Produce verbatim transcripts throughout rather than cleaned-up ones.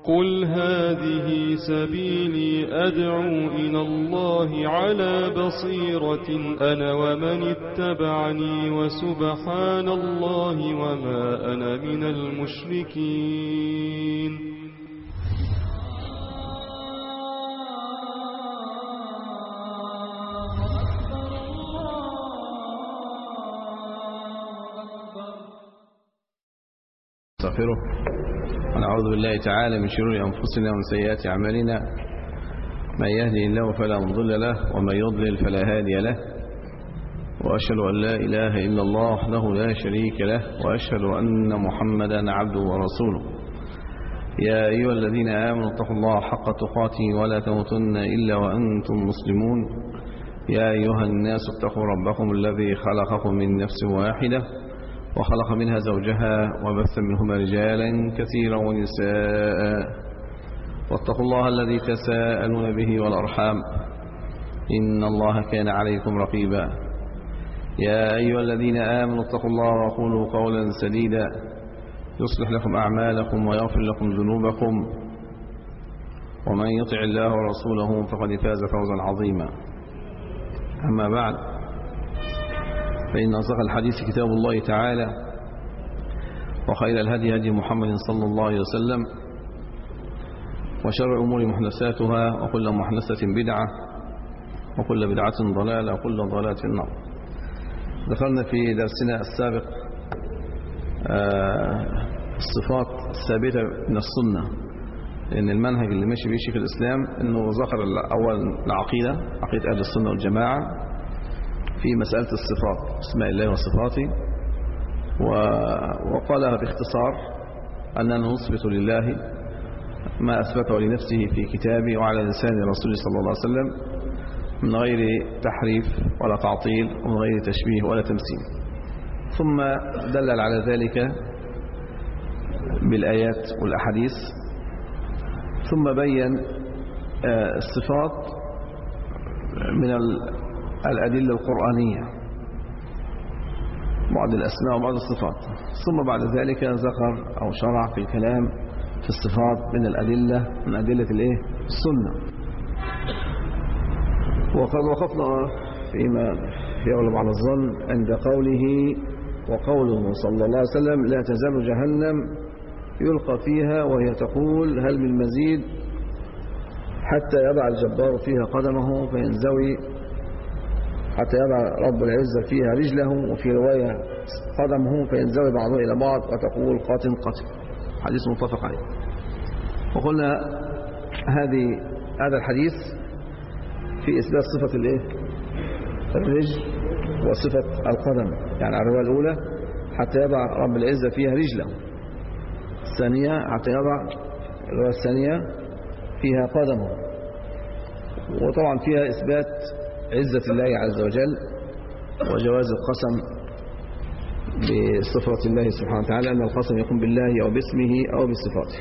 قل هذه سبيلي أدعو إلى الله على بصيرة أنا ومن اتبعني وسبحان الله وما أنا من المشركين. نستغفره ونعوذ بالله تعالى من شرور أنفسنا ومن سيئات أعمالنا، من يهدي الله فلا مضل له ومن يضلل فلا هادي له، وأشهد أن لا إله إلا الله وحده لا شريك له، وأشهد أن محمدا عبده ورسوله. يا أيها الذين آمنوا اتقوا الله حق تقاته ولا تموتن إلا وأنتم مسلمون. يا أيها الناس اتقوا ربكم الذي خلقكم من نفس واحدة وخلق منها زوجها وبث منهما رجالا كثيرا ونساء، واتقوا الله الذي تساءلون به والأرحام إن الله كان عليكم رقيبا. يا أيها الذين آمنوا اتقوا الله وقولوا قولا سديدا يصلح لكم أعمالكم ويغفر لكم ذنوبكم، ومن يطع الله ورسوله فقد فاز فوزا عظيما. أما بعد، فإن أصدق الحديث كتاب الله تعالى، وخير الهدي هدي محمد صلى الله عليه وسلم، وشر الأمور محدثاتها، وكل محدثة بدعة، وكل بدعة ضلالة، وكل ضلالة في النار. دخلنا في درسنا السابق الصفات الثابتة من السنة، لأن المنهج اللي ماشي به شيخ الإسلام أنه ذكر أول العقيدة، عقيدة أهل السنة والجماعة في مسألة الصفات، اسماء الله وصفاته، وقالها باختصار أننا نثبت لله ما أثبته لنفسه في كتابه وعلى لسان رسوله صلى الله عليه وسلم من غير تحريف ولا تعطيل ومن غير تشبيه ولا تمثيل، ثم دلل على ذلك بالآيات والأحاديث، ثم بين الصفات من الأدلة القرآنية، بعض الأسماء وبعض الصفات، ثم بعد ذلك ذكر أو شرع في الكلام في الصفات من الأدلة من أدلة الإيه؟ السنة. وقد وقفنا فيما يغلب على الظن عند قوله وقوله صلى الله عليه وسلم لا تزال جهنم يلقى فيها وهي تقول هل من مزيد، حتى يضع الجبار فيها قدمه فينزوي، حتى يضع رب العزة فيها رجله، وفي رواية قدمه فينزوي بعضه إلى بعض وتقول قاتل قاتل. حديث متفق عليه. وقلنا هذه هذا الحديث في إثبات صفة الإيه؟ الرجل وصفة القدم، يعني الرواية الأولى حتى يضع رب العزة فيها رجله، الثانية حتى يضع الرواية الثانية فيها قدمه، وطبعا فيها إثبات عزة الله عز وجل وجواز القسم بصفة الله سبحانه وتعالى، أن القسم يكون بالله أو باسمه أو بصفاته.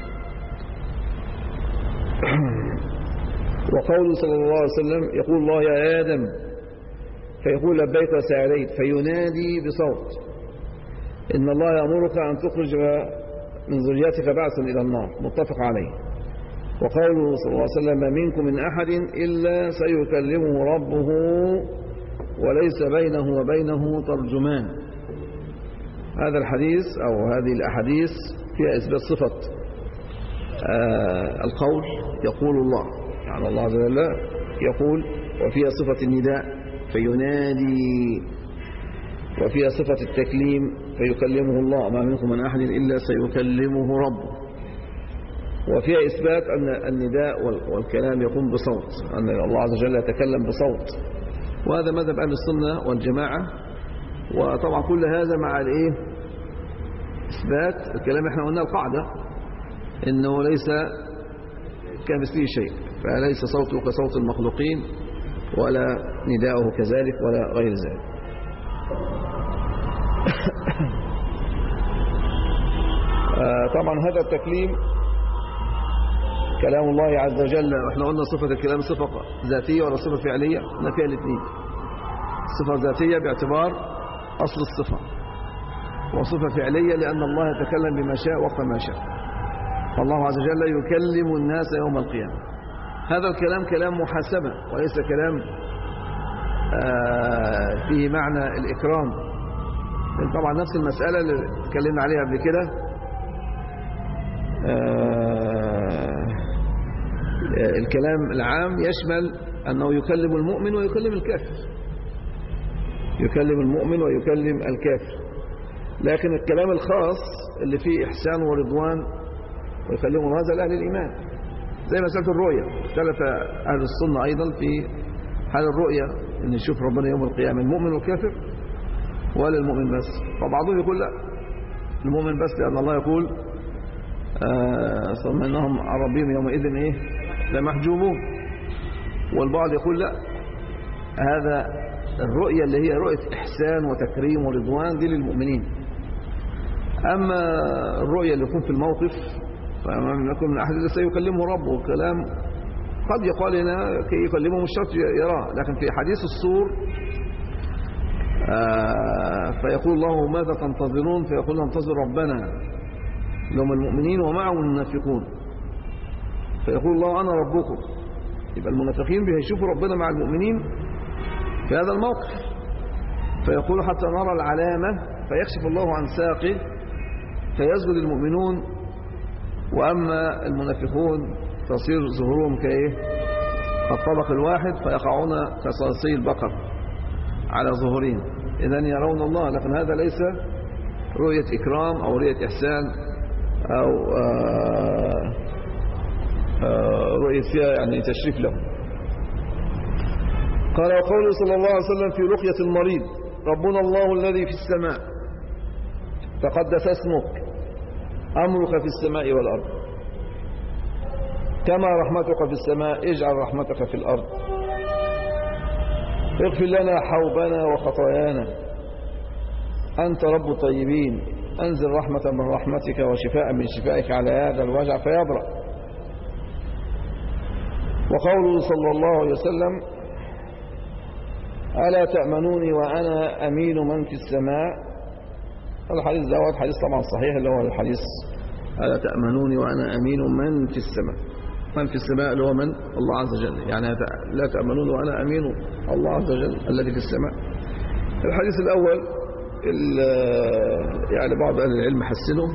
وقوله صلى الله عليه وسلم يقول الله يا آدم فيقول لبيك وسعديت، فينادي بصوت إن الله يأمرك أن تخرج من ذريتك بعثا إلى النار، متفق عليه. وقوله صلى الله عليه وسلم ما منكم من أحد إلا سيكلمه ربه وليس بينه وبينه ترجمان. هذا الحديث أو هذه الأحاديث فيها إثبات صفة آه القول يقول الله، يعني الله عز وجل يقول، وفيها صفة النداء فينادي، وفيها صفة التكليم فيكلمه الله ما منكم من أحد إلا سيكلمه ربه، وفيها إثبات أن النداء والكلام يقوم بصوت، أن الله عز وجل يتكلم بصوت، وهذا مذهب أهل السنة والجماعة. وطبعا كل هذا مع الإيه؟ إثبات الكلام. إحنا قلنا القاعدة إنه ليس كمثله شيء، فليس صوته كصوت المخلوقين ولا نداؤه كذلك ولا غير ذلك. طبعا هذا التكليم كلام الله عز وجل، واحنا قلنا صفة الكلام صفة ذاتية ولا صفة فعلية؟ قلنا فيها الاثنين، صفة ذاتية باعتبار أصل الصفة، وصفة فعلية لأن الله يتكلم بما شاء وقت ما شاء. فالله عز وجل يكلم الناس يوم القيامة. هذا الكلام كلام محاسبة وليس كلام فيه معنى الإكرام. طبعا نفس المسألة اللي اتكلمنا عليها قبل كده الكلام العام يشمل أنه يكلم المؤمن ويكلم الكافر، يكلم المؤمن ويكلم الكافر. لكن الكلام الخاص اللي فيه إحسان ورضوان ويكلمهم هذا لأهل الإيمان، زي مسألة الرؤية. اختلف أهل السنة أيضا في حال الرؤية، أن يشوف ربنا يوم القيامة المؤمن والكافر ولا المؤمن بس. فبعضهم يقول لا، المؤمن بس، لأن الله يقول ثم إنهم عن ربهم يومئذ إيه لمحجوبون. والبعض يقول لا، هذا الرؤية اللي هي رؤية إحسان وتكريم ورضوان دي للمؤمنين. أما الرؤية اللي يكون في الموقف فما يكون من أحد سيكلمه ربه كلام قد يقال هنا كي يكلمه مش شرط يراه. لكن في حديث الصور آه فيقول الله ماذا تنتظرون؟ فيقول ننتظر ربنا لهم المؤمنين ومعه المنافقون. فيقول الله أنا ربكم. يبقى المنافقين بيشوفوا ربنا مع المؤمنين في هذا الموقف. فيقول حتى نرى العلامة فيكشف الله عن ساقه فيسجد المؤمنون، وأما المنافقون تصير ظهورهم كايه الطبق الواحد فيقعون كصاصي البقر على ظهورهم. إذن يرون الله، لكن هذا ليس رؤية إكرام أو رؤية إحسان أو آآ آآ رؤية فيها يعني تشريف له. قال وقوله صلى الله عليه وسلم في رقية المريض ربنا الله الذي في السماء تقدس اسمك أمرك في السماء والأرض كما رحمتك في السماء اجعل رحمتك في الأرض اغفر لنا حوبنا وخطايانا أنت رب الطيبين أنزل رحمة من رحمتك وشفاء من شفائك على هذا الوجع فيبرأ. وقوله صلى الله عليه وسلم ألا تأمنوني وأنا أمين من في السماء. الحديث دوت حديث طبعا صحيح اللي هو الحديث ألا تأمنوني وأنا أمين من في السماء. من في السماء اللي هو من الله عز وجل، يعني لا تأمنوني وأنا أمين الله عز وجل الذي في السماء. الحديث الأول يعني بعض أهل العلم حسنه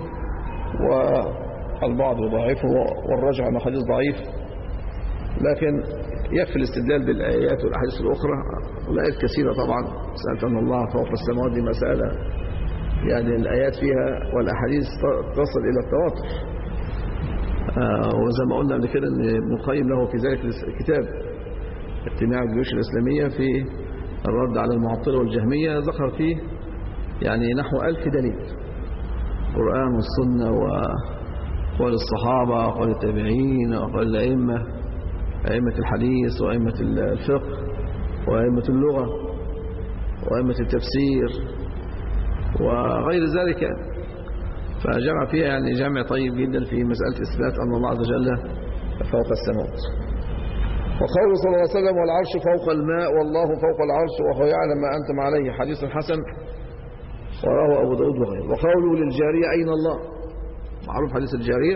والبعض ضعيفه والرجع أنه حديث ضعيف، لكن يكفي الاستدلال بالآيات والأحاديث الأخرى. والآيات كثيرة طبعا، سألت أن الله فوق السماوات دي مسألة يعني الآيات فيها والأحاديث تصل إلى التواتر. آه وزي ما قلنا قبل كده أن ابن القيم له في ذلك الكتاب اجتماع الجيوش الإسلامية في الرد على المعطلة والجهمية، ذكر فيه يعني نحو ألف دليل، القرآن والسنة وقول الصحابة وقول التابعين وقول الأئمة، أئمة الحديث وأئمة الفقه وأئمة اللغة وأئمة التفسير وغير ذلك. فجمع فيها يعني جمع طيب جدا في مسألة إثبات أن الله عز وجل فوق السماوات. وقوله صلى الله عليه وسلم والعرش فوق الماء والله فوق العرش وهو يعلم ما أنتم عليه حديث حسن وراه أبو داود وغيره. وقوله للجارية أين الله، معروف حديث الجارية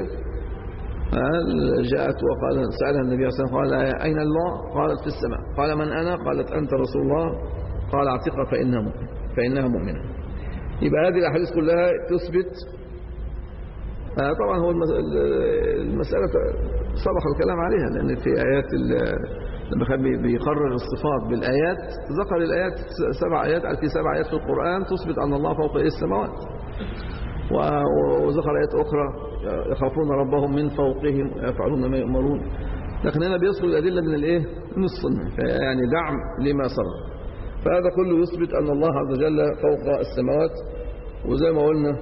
جاءت وقال سألها النبي صلى الله عليه وسلم قال أين الله؟ قالت في السماء. قال من أنا؟ قالت أنت رسول الله. قال اعتقها فإنها مؤمنة فإنها مؤمنة. يبقى هذه الأحاديث كلها تثبت. طبعا هو المسألة سبق الكلام عليها، لأن في آيات لما بيقرر الصفات بالآيات ذكر الآيات سبع آيات، في سبع آيات في القرآن تثبت أن الله فوق السماوات، وذكر آيات أخرى يخافون ربهم من فوقهم ويفعلون ما يؤمرون. لكن هنا بيذكر الأدلة من الإيه؟ من السنة، يعني دعم لما سبق. فهذا كله يثبت أن الله عز وجل فوق السماوات، وزي ما قلنا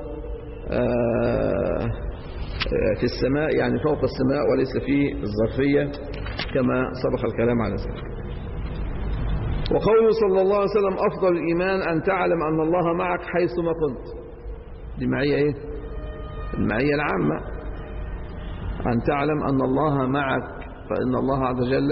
في السماء يعني فوق السماء وليس في الظرفية كما سبق الكلام على ذلك. وقوله صلى الله عليه وسلم أفضل الإيمان أن تعلم أن الله معك حيثما كنت. دي معية إيه؟ المعية العامة، أن تعلم أن الله معك، فإن الله عز وجل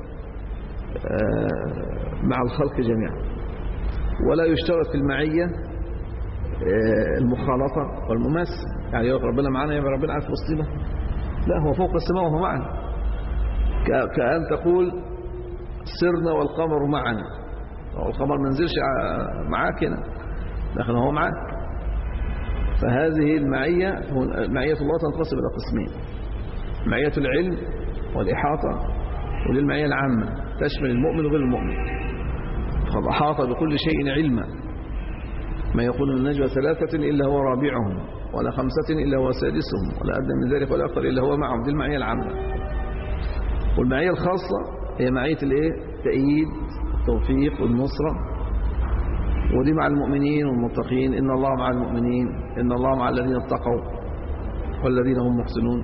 مع الخلق جميعا. ولا يشترط في المعية المخالطة والمماثلة، يعني يقول ربنا معنا يبقى ربنا عارف وسطنا، لا، هو فوق السماء وهو معنا، كأن تقول سرنا والقمر معنا. القمر ما نزلش معاك هنا، لكن هو معاك. فهذه المعية، معية الله تنقسم إلى قسمين: معية العلم والإحاطة، وللمعية العامة تشمل المؤمن وغير المؤمن. قد أحاط بكل شيء علما، ما يقول النجوى ثلاثة إلا هو رابعهم، ولا خمسة إلا هو سادسهم، ولا أدنى من ذلك ولا أكثر إلا هو معهم. دي المعية العامة. والمعية الخاصة هي معية الايه؟ التأييد، التوفيق والنصرة، ودي مع المؤمنين والمتقين. إن الله مع المؤمنين، إن الله مع الذين اتقوا والذين هم محسنون،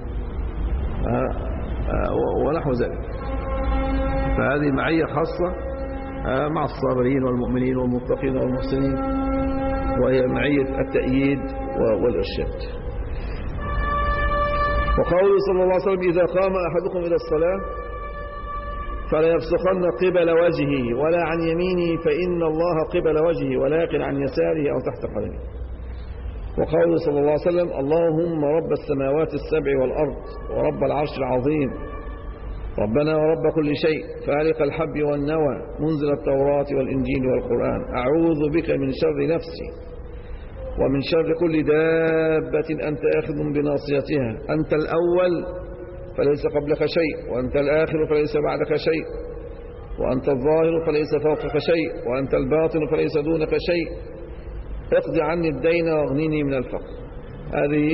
ونحو ذلك. فهذه معية خاصة مع الصابرين والمؤمنين والمتقين والمحسنين، وهي معية التأييد والإرشاد. وقوله صلى الله عليه وسلم: إذا قام أحدكم إلى الصلاة فلا يبصقن قبل وجهه ولا عن يمينه فإن الله قبل وجهه، ولا يقل عن يساره أو تحت قدمه. وقوله صلى الله عليه وسلم: اللهم رب السماوات السبع والأرض ورب العرش العظيم، ربنا ورب كل شيء، فالق الحب والنوى، منزل التوراة والإنجيل والقرآن، أعوذ بك من شر نفسي ومن شر كل دابة أنت آخذ بناصيتها، أنت الأول فليس قبلك شيء، وأنت الآخر فليس بعدك شيء، وأنت الظاهر فليس فوقك شيء، وأنت الباطن فليس دونك شيء، اقض عني الدين واغنني من الفقر. هذه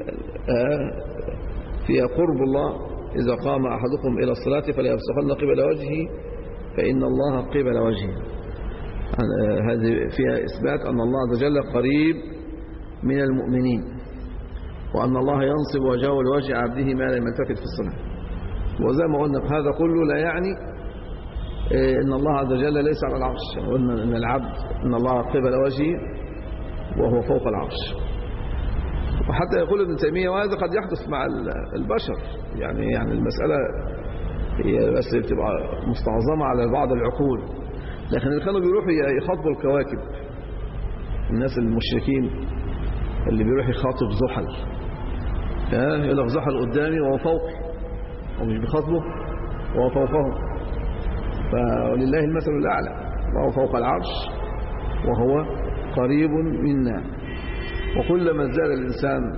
فيها قرب الله: إذا قام أحدكم إلى الصلاة فلا يبصقن قبل وجهه فإن الله قبل وجهه. هذه فيها إثبات أن الله عز وجل قريب من المؤمنين، وأن الله ينصب وجهه لوجه عبده ما لم يلتفت في الصلاة. وزي ما قلنا هذا كله لا يعني إن الله عز وجل ليس على العرش. قلنا إن العبد إن الله قبل وجهه وهو فوق العرش. وحتى يقول ابن تيمية وهذا قد يحدث مع البشر، يعني يعني المسألة هي بس بتبقى مستعظمة على بعض العقول، لكن اللي كانوا بيروحوا يخاطبوا الكواكب، الناس المشركين اللي بيروح يخاطب زحل، يقول لك زحل قدامي وهو فوقي، ومش بيخاطبه وهو فوقه. فلله المثل الأعلى، وهو فوق العرش وهو قريب منا. وكلما زاد الإنسان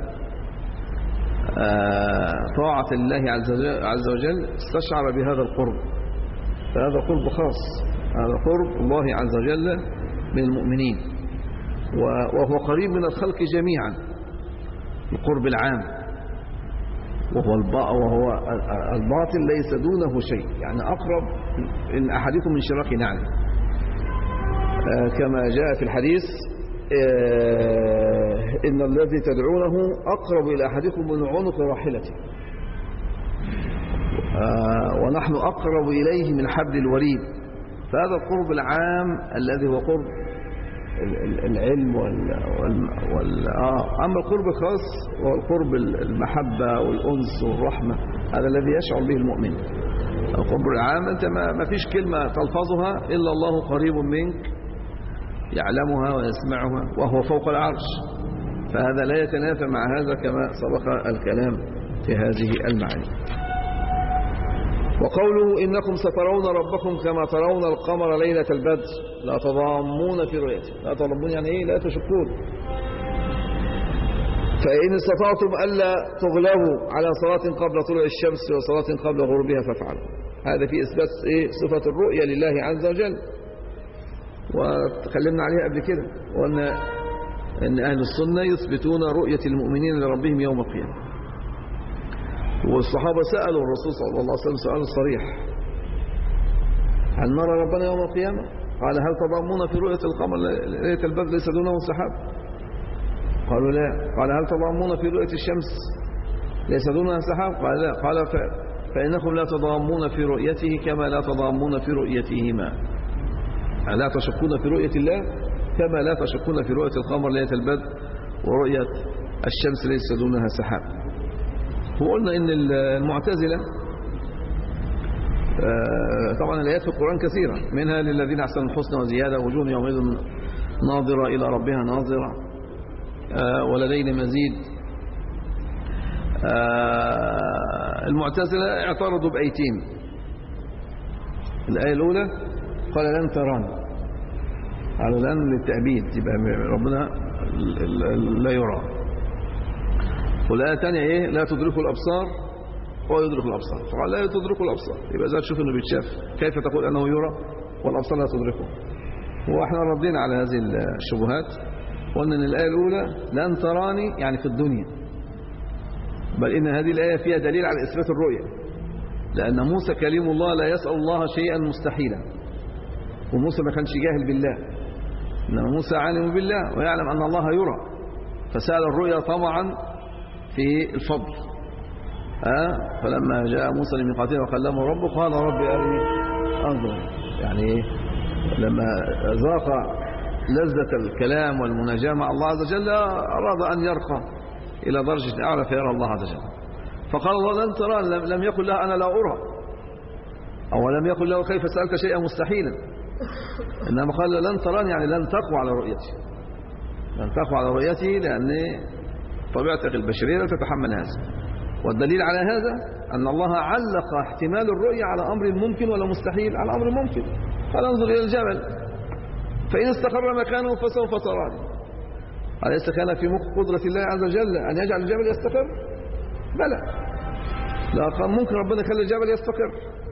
طاعة الله عز وجل استشعر بهذا القرب، فهذا قرب خاص، هذا قرب الله عز وجل من المؤمنين، وهو قريب من الخلق جميعا، القرب العام، وهو وهو الباطن ليس دونه شيء، يعني أقرب إن أحدكم من شراك نعله، كما جاء في الحديث: إن الذي تدعونه أقرب إلى أحدكم من عنق راحلته، ونحن أقرب إليه من حبل الوريد. فهذا القرب العام الذي هو قرب العلم وال, وال... آه. أما القرب الخاص هو القرب المحبة والأنس والرحمة، هذا الذي يشعر به المؤمن. القرب العام أنت ما فيش كلمة تلفظها إلا الله قريب منك، يعلمها ويسمعها وهو فوق العرش، فهذا لا يتنافى مع هذا كما سبق الكلام في هذه المعاني. وقوله: إنكم سترون ربكم كما ترون القمر ليلة البدر لا تضامون في رؤيته. لا تضامون يعني إيه؟ لا تشكون. فإن استطعتم ألا تغلبوا على صلاة قبل طلوع الشمس وصلاة قبل غروبها فافعلوا. هذا في إثبات إيه؟ صفة الرؤية لله عز وجل، وتكلمنا عليها قبل كده، وأن أن أهل السنة يثبتون رؤية المؤمنين لربهم يوم القيامة. والصحابة سألوا الرسول صلى الله عليه وسلم سؤال صريح: هل نرى ربنا يوم القيامة؟ قال: هل تضامون في رؤية القمر ليلة البدر ليس دونه سحاب؟ قالوا لا. قال: هل تضامون في رؤية الشمس ليس دونها سحاب؟ قال لا. قال: فإنكم لا تضامون في رؤيته كما لا تضامون في رؤيتهما. لا تشكون في رؤية الله كما لا تشكون في رؤية القمر ليلة البدر ورؤية الشمس ليس دونها سحاب. وقلنا إن المعتزلة طبعا الآيات في القرآن كثيرة، منها للذين أحسنوا الحسنى وزيادة وجوه يومئذ ناظرة إلى ربها ناظرة ولدينا مزيد. المعتزلة اعترضوا بآيتين. الآية الأولى قال لن تراني، قالوا لن للتأبيد، يبقى ربنا لا يرى. والآية الثانية إيه؟ لا تدركوا الأبصار هو يدرك الأبصار، فقال لا تدركوا الأبصار، يبقى إذا تشوف إنه بيتشاف كيف تقول أنه يرى والأبصار لا تدركه؟ وإحنا ردينا على هذه الشبهات، قلنا إن الآية الأولى لن تراني يعني في الدنيا، بل إن هذه الآية فيها دليل على إثبات الرؤية، لأن موسى كليم الله لا يسأل الله شيئا مستحيلا، وموسى ما كانش جاهل بالله، إنما موسى عالم بالله ويعلم أن الله يرى، فسأل الرؤيا طمعا في الفضل. أه؟ فلما جاء موسى لميقاتنا وكلمه ربه قال رب أرني أنظر، يعني لما ذاق لذة الكلام والمناجاة مع الله عز وجل أراد أن يرقى إلى درجة أعلى فيرى الله عز وجل، فقال الله لن ترى، لم يقل له أنا لا أرى، أو لم يقل له كيف سألت شيئا مستحيلا، إنما قال لن تراني يعني لن تقوى على رؤيتي، لن تقوى على رؤيتي، لأن طبيعتك البشرية لا تتحمل هذا. والدليل على هذا أن الله علق احتمال الرؤية على أمر ممكن ولا مستحيل، على أمر ممكن، قال انظر إلى الجبل فإن استقر مكانه فسوف تراني. أليس كان في قدرة الله عز وجل أن يجعل الجبل يستقر؟ بلى، لا ممكن ربنا يخلي الجبل يستقر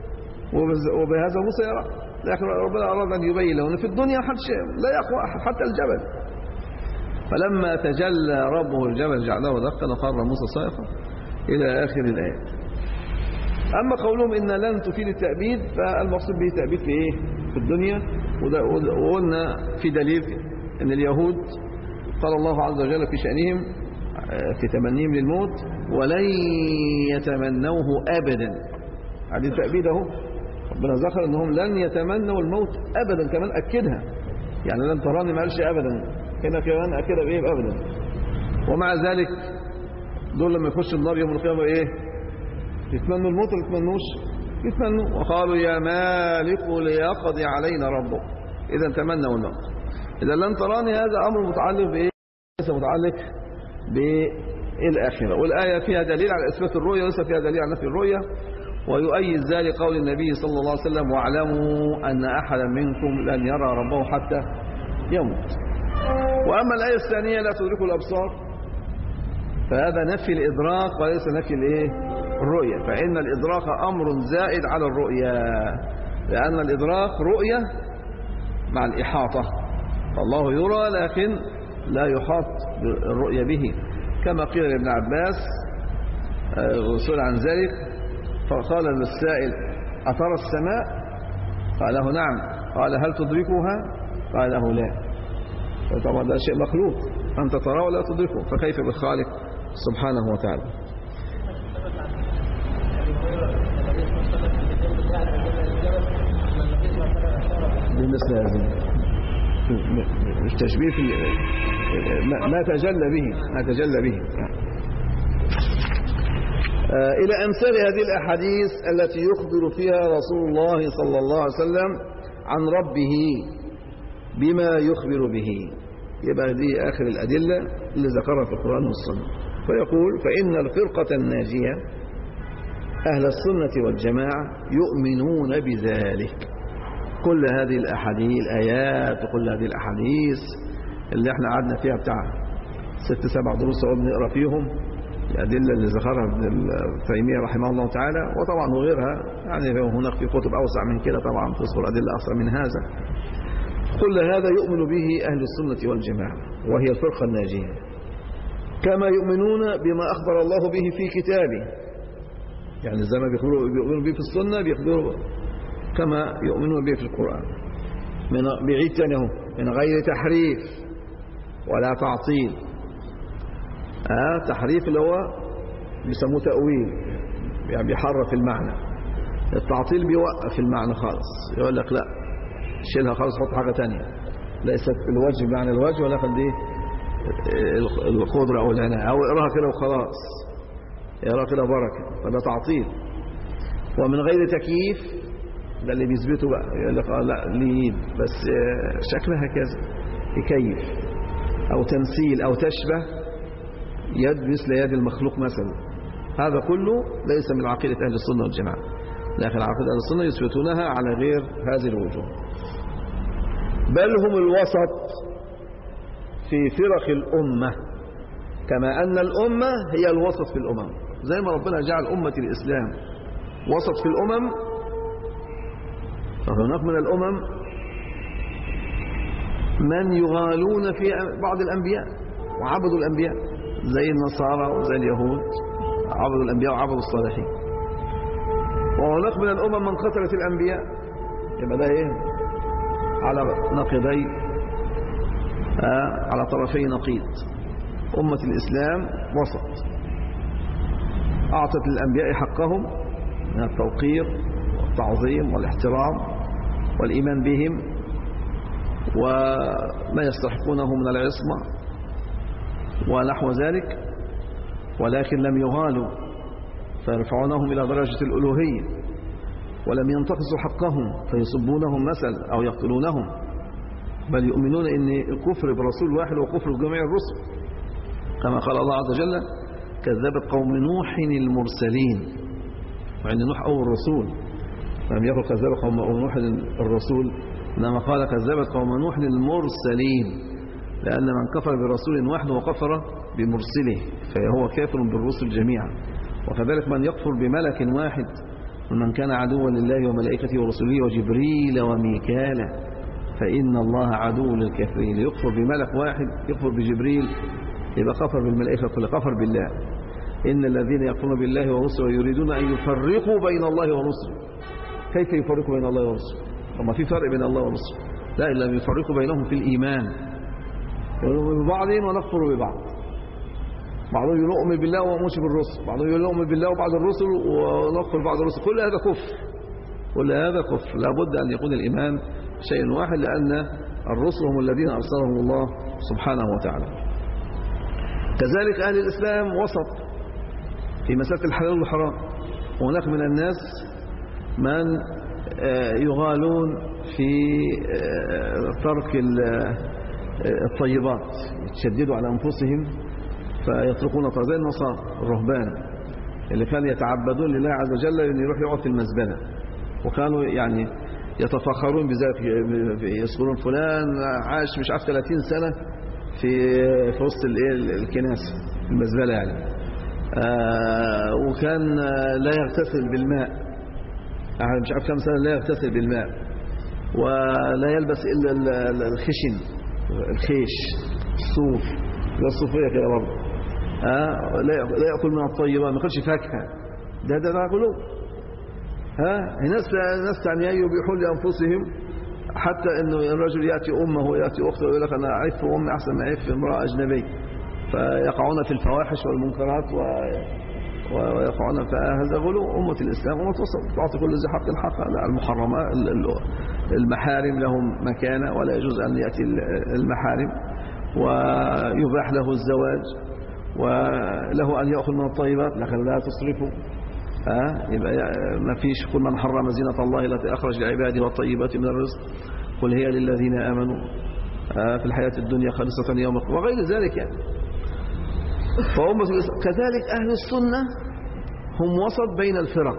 وبهذا موسى يرى، لكن ربنا أراد أن يبين له أن في الدنيا لا يقوى حتى الجبل. فلما تجلى ربه الجبل جعله دكا وخر موسى صائقا إلى آخر الآية. أما قولهم إن لن تفيد التأبيد، فالمقصود به تأبيد في إيه؟ في الدنيا. وقلنا في دليل أن اليهود قال الله عز وجل في شأنهم في تمنيهم للموت ولن يتمنوه أبدا. هذه التأبيد اهو، ربنا ذكر أنهم لن يتمنوا الموت أبدا، كمان أكدها، يعني لن تراني ما قالش أبدا، هنا كمان أكدها بإيه؟ أبدا. ومع ذلك دول لما يخشوا النار يوم القيامة إيه؟ يتمنوا الموت ولا يتمنوش؟ يتمنوا. وقالوا يا مالك ليقضي علينا ربك، إذا تمنوا الموت. إذا لن تراني هذا أمر متعلق بإيه؟ ليس متعلق بالآخرة. والآية فيها دليل على إثبات الرؤية وليس فيها دليل على نفي الرؤية. ويؤيد ذلك قول النبي صلى الله عليه وسلم واعلموا أن أحدا منكم لن يرى ربه حتى يموت. وأما الآية الثانية لا تدركوا الأبصار، فهذا نفي الإدراك وليس نفي الإيه؟ الرؤية، فإن الإدراك أمر زائد على الرؤية، لأن الإدراك رؤية مع الإحاطة، فالله يرى لكن لا يحاط الرؤية به، كما قيل لابن عباس وسئل عن ذلك فقال للسائل أترى السماء؟ قال له نعم. قال هل تدركها؟ قال له لا. طبعا ده شيء مخلوق، أنت تراه ولا تدركه، فكيف بالخالق سبحانه وتعالى. بمثل هذا مش تشبيه في ما تجلى به، ما تجلى به إلى أمثال هذه الأحاديث التي يخبر فيها رسول الله صلى الله عليه وسلم عن ربه بما يخبر به. يبقى دي آخر الأدلة اللي ذكرها في القرآن والسنة. فيقول فإن الفرقة الناجية أهل السنة والجماعة يؤمنون بذلك. كل هذه الأحاديث الآيات وكل هذه الأحاديث اللي احنا قعدنا فيها بتاع ست سبع دروس اهو بنقرا فيهم الأدلة اللي ذكرها ابن تيمية رحمه الله تعالى، وطبعا وغيرها، يعني هناك في كتب أوسع من كده طبعا تذكر أدلة أكثر من هذا. كل هذا يؤمن به أهل السنة والجماعة، وهي الفرقة الناجية، كما يؤمنون بما أخبر الله به في كتابه، يعني زي ما بيؤمنوا به في السنة بيخبروا كما يؤمنون به في القرآن، من بعيد تاني من غير تحريف ولا تعطيل. آه تحريف اللي هو بيسموه تأويل، يعني بيحرف المعنى. التعطيل بيوقف المعنى خالص، يقول لك لا شيلها خالص حط حاجة تانية، ليست الوجه بمعنى الوجه ولكن دي الخضرة أو العناية، أو اقراها كده وخلاص، اقراها كده بركة، فده تعطيل. ومن غير تكييف ده اللي بيثبته بقى، يقول لك لا ليه بس شكلها كذا يكيف، أو تمثيل أو تشبه يد مثل يد المخلوق مثلا، هذا كله ليس من عقيدة أهل السنة والجماعة، لكن عقيدة أهل السنة يثبتونها على غير هذه الوجوه. بل هم الوسط في فرق الأمة، كما أن الأمة هي الوسط في الأمم. زي ما ربنا جعل أمة الإسلام وسط في الأمم، فهناك من الأمم من يغالون في بعض الأنبياء وعبدوا الأنبياء، زي النصارى وزي اليهود عبدوا الأنبياء وعبدوا الصالحين. وهناك من الأمم من قتلت الأنبياء، يبقى ده إيه؟ على نقيضي، آه على طرفي نقيض. أمة الإسلام وسط، أعطت للأنبياء حقهم من التوقير والتعظيم والاحترام والإيمان بهم وما يستحقونه من العصمة ونحو ذلك، ولكن لم يغالوا فيرفعونهم إلى درجة الألوهية، ولم ينتقصوا حقهم فيصبونهم مثل أو يقتلونهم، بل يؤمنون أن الكفر برسول واحد وكفر بجميع الرسل، كما قال الله عز وجل: كذبت قوم نوح المرسلين. وعند نوح أول رسول، لم يقل كذب قوم نوح الرسول، إنما قال كذبت قوم نوح المرسلين، لأن من كفر برسول واحد وكفر بمرسله فهو كافر بالرسل جميعا. وكذلك من يكفر بملك واحد ومن كان عدوا لله وملائكته ورسله وجبريل وميكال فإن الله عدو للكافرين. يكفر بملك واحد، يكفر بجبريل، يبقى كفر بالملائكة كل كفر بالله. إن الذين يكفرون بالله ورسله يريدون أن يفرقوا بين الله ورسله. كيف يفرقوا بين الله ورسله؟ وما في فرق بين الله ورسله؟ لا، إلا يفرقوا بينهم في الإيمان، يؤمنون ببعضهم ونكفر ببعض. بعضهم يؤمن بالله ومش بالرسل، بعضهم يؤمن بالله وبعض الرسل ونكفر بعض الرسل. كل هذا كفر، كل هذا كفر. لابد أن يكون الإيمان شيء واحد، لأن الرسل هم الذين أرسلهم الله سبحانه وتعالى. كذلك أهل الإسلام وسط في مسألة الحلال والحرام. وهناك من الناس من يغالون في ترك الطيبات، يتشددوا على أنفسهم فيتركون طيبات، زي النصارى الرهبان اللي كانوا يتعبدون لله عز وجل أن يروح يقعد في المزبلة، وكانوا يعني يتفخرون بذلك، يذكرون فلان عاش مش عارف ثلاثين سنة في في وسط الكناسة المزبلة يعني، آه وكان لا يغتسل بالماء، مش عارف كم سنة لا يغتسل بالماء، ولا يلبس إلا الخشن الخيش الصوف، لا الصوفية كده برضه، آه لا يأكل من الطيبات، ما يأكلش فاكهة. ده ده ده غلو. ها الناس ناس ثانية يبيحون لأنفسهم، حتى إنه الرجل يأتي أمه ويأتي أخته ويقول لك أنا أعف أمي أحسن ما أعف امرأة أجنبية، فيقعون في الفواحش والمنكرات و... ويقعون. فهذا غلو. أمة الإسلام أمة وسط، تعطي كل ذي حق حقه. المحرمات المحارم لهم مكانة، ولا يجوز أن يأتي المحارم، ويباح له الزواج، وله أن يأخذ من الطيبات، لكن لا تصرفه. ها يبقى ما فيش: كل من حرم زينة الله التي أخرج لعباده والطيبات من الرزق قل هي للذين آمنوا في الحياة الدنيا خالصة يوم القيامة، وغير ذلك يعني. فأمة كذلك أهل السنة هم وسط بين الفرق،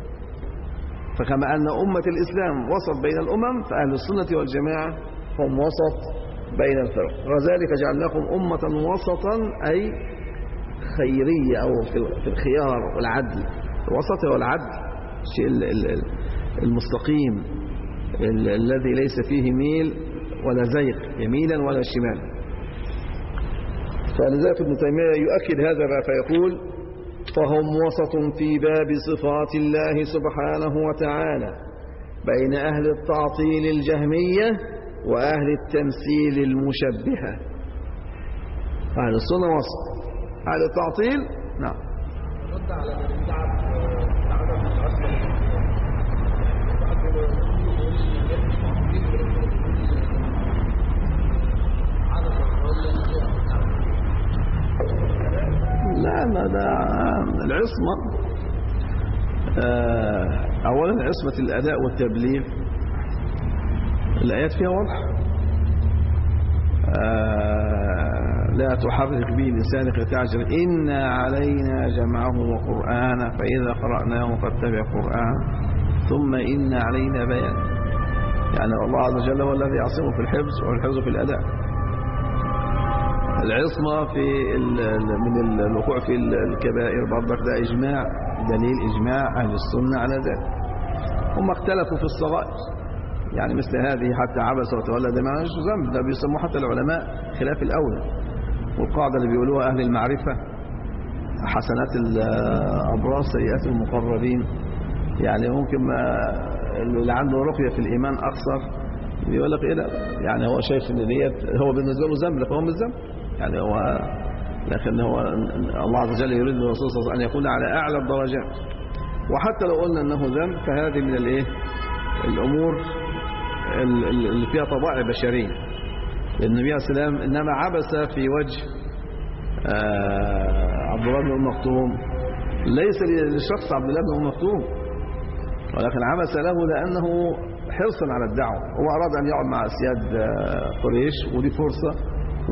فكما أن أمة الإسلام وسط بين الأمم، فأهل السنة والجماعة هم وسط بين الفرق. وذلك جعلناكم أمة وسطا، أي خيرية أو في الخيار والعدل. الوسط هو العدل، الشيء المستقيم الذي ليس فيه ميل ولا زيغ يمينا ولا شمالا. فلذلك ابن تيمية يؤكد هذا فيقول: فهم وسط في باب صفات الله سبحانه وتعالى بين أهل التعطيل الجهمية وأهل التمثيل المشبهة. أهل السنة وسط، أهل التعطيل نعم. رد على من تعب لا، ما ده العصمة. أولا عصمة الأداء والتبليغ، الآيات فيها واضحة. لا تحرك به لسانك لتعجل إنا علينا جمعه وقرآنه فإذا قرأناه فاتبع قرآنه ثم إن علينا بيان. يعني الله عز وجل هو الذي يعصمه في الحفظ والحفظ في الأداء. العصمة في من الوقوع في الكبائر برضك ده إجماع، دليل إجماع أهل السنة على ذلك. هم اختلفوا في الصغائر، يعني مثل هذه حتى عبس وتولى ده ما ذنب، ده بيسموه حتى العلماء خلاف الأولى. والقاعدة اللي بيقولوها أهل المعرفة حسنات الأبرار سيئات المقربين، يعني ممكن ما اللي عنده رقية في الإيمان أكثر يقول لك إيه ده، يعني هو شايف إن ديت هو بالنسبة له ذنب، فهو مش ذنب، يعني هو لكن هو الله عز وجل يريد الرسول صلى الله عليه وسلم أن يكون على أعلى الدرجات. وحتى لو قلنا أنه ذنب فهذه من الإيه الأمور اللي فيها طبائع بشرية. النبي عليه السلام إنما عبس في وجه عبد الله بن أم مكتوم ليس للشخص عبد الله بن أم مكتوم، ولكن عبس له لأنه حرصا على الدعوة، هو أراد أن يقعد مع أسياد قريش ودي فرصة،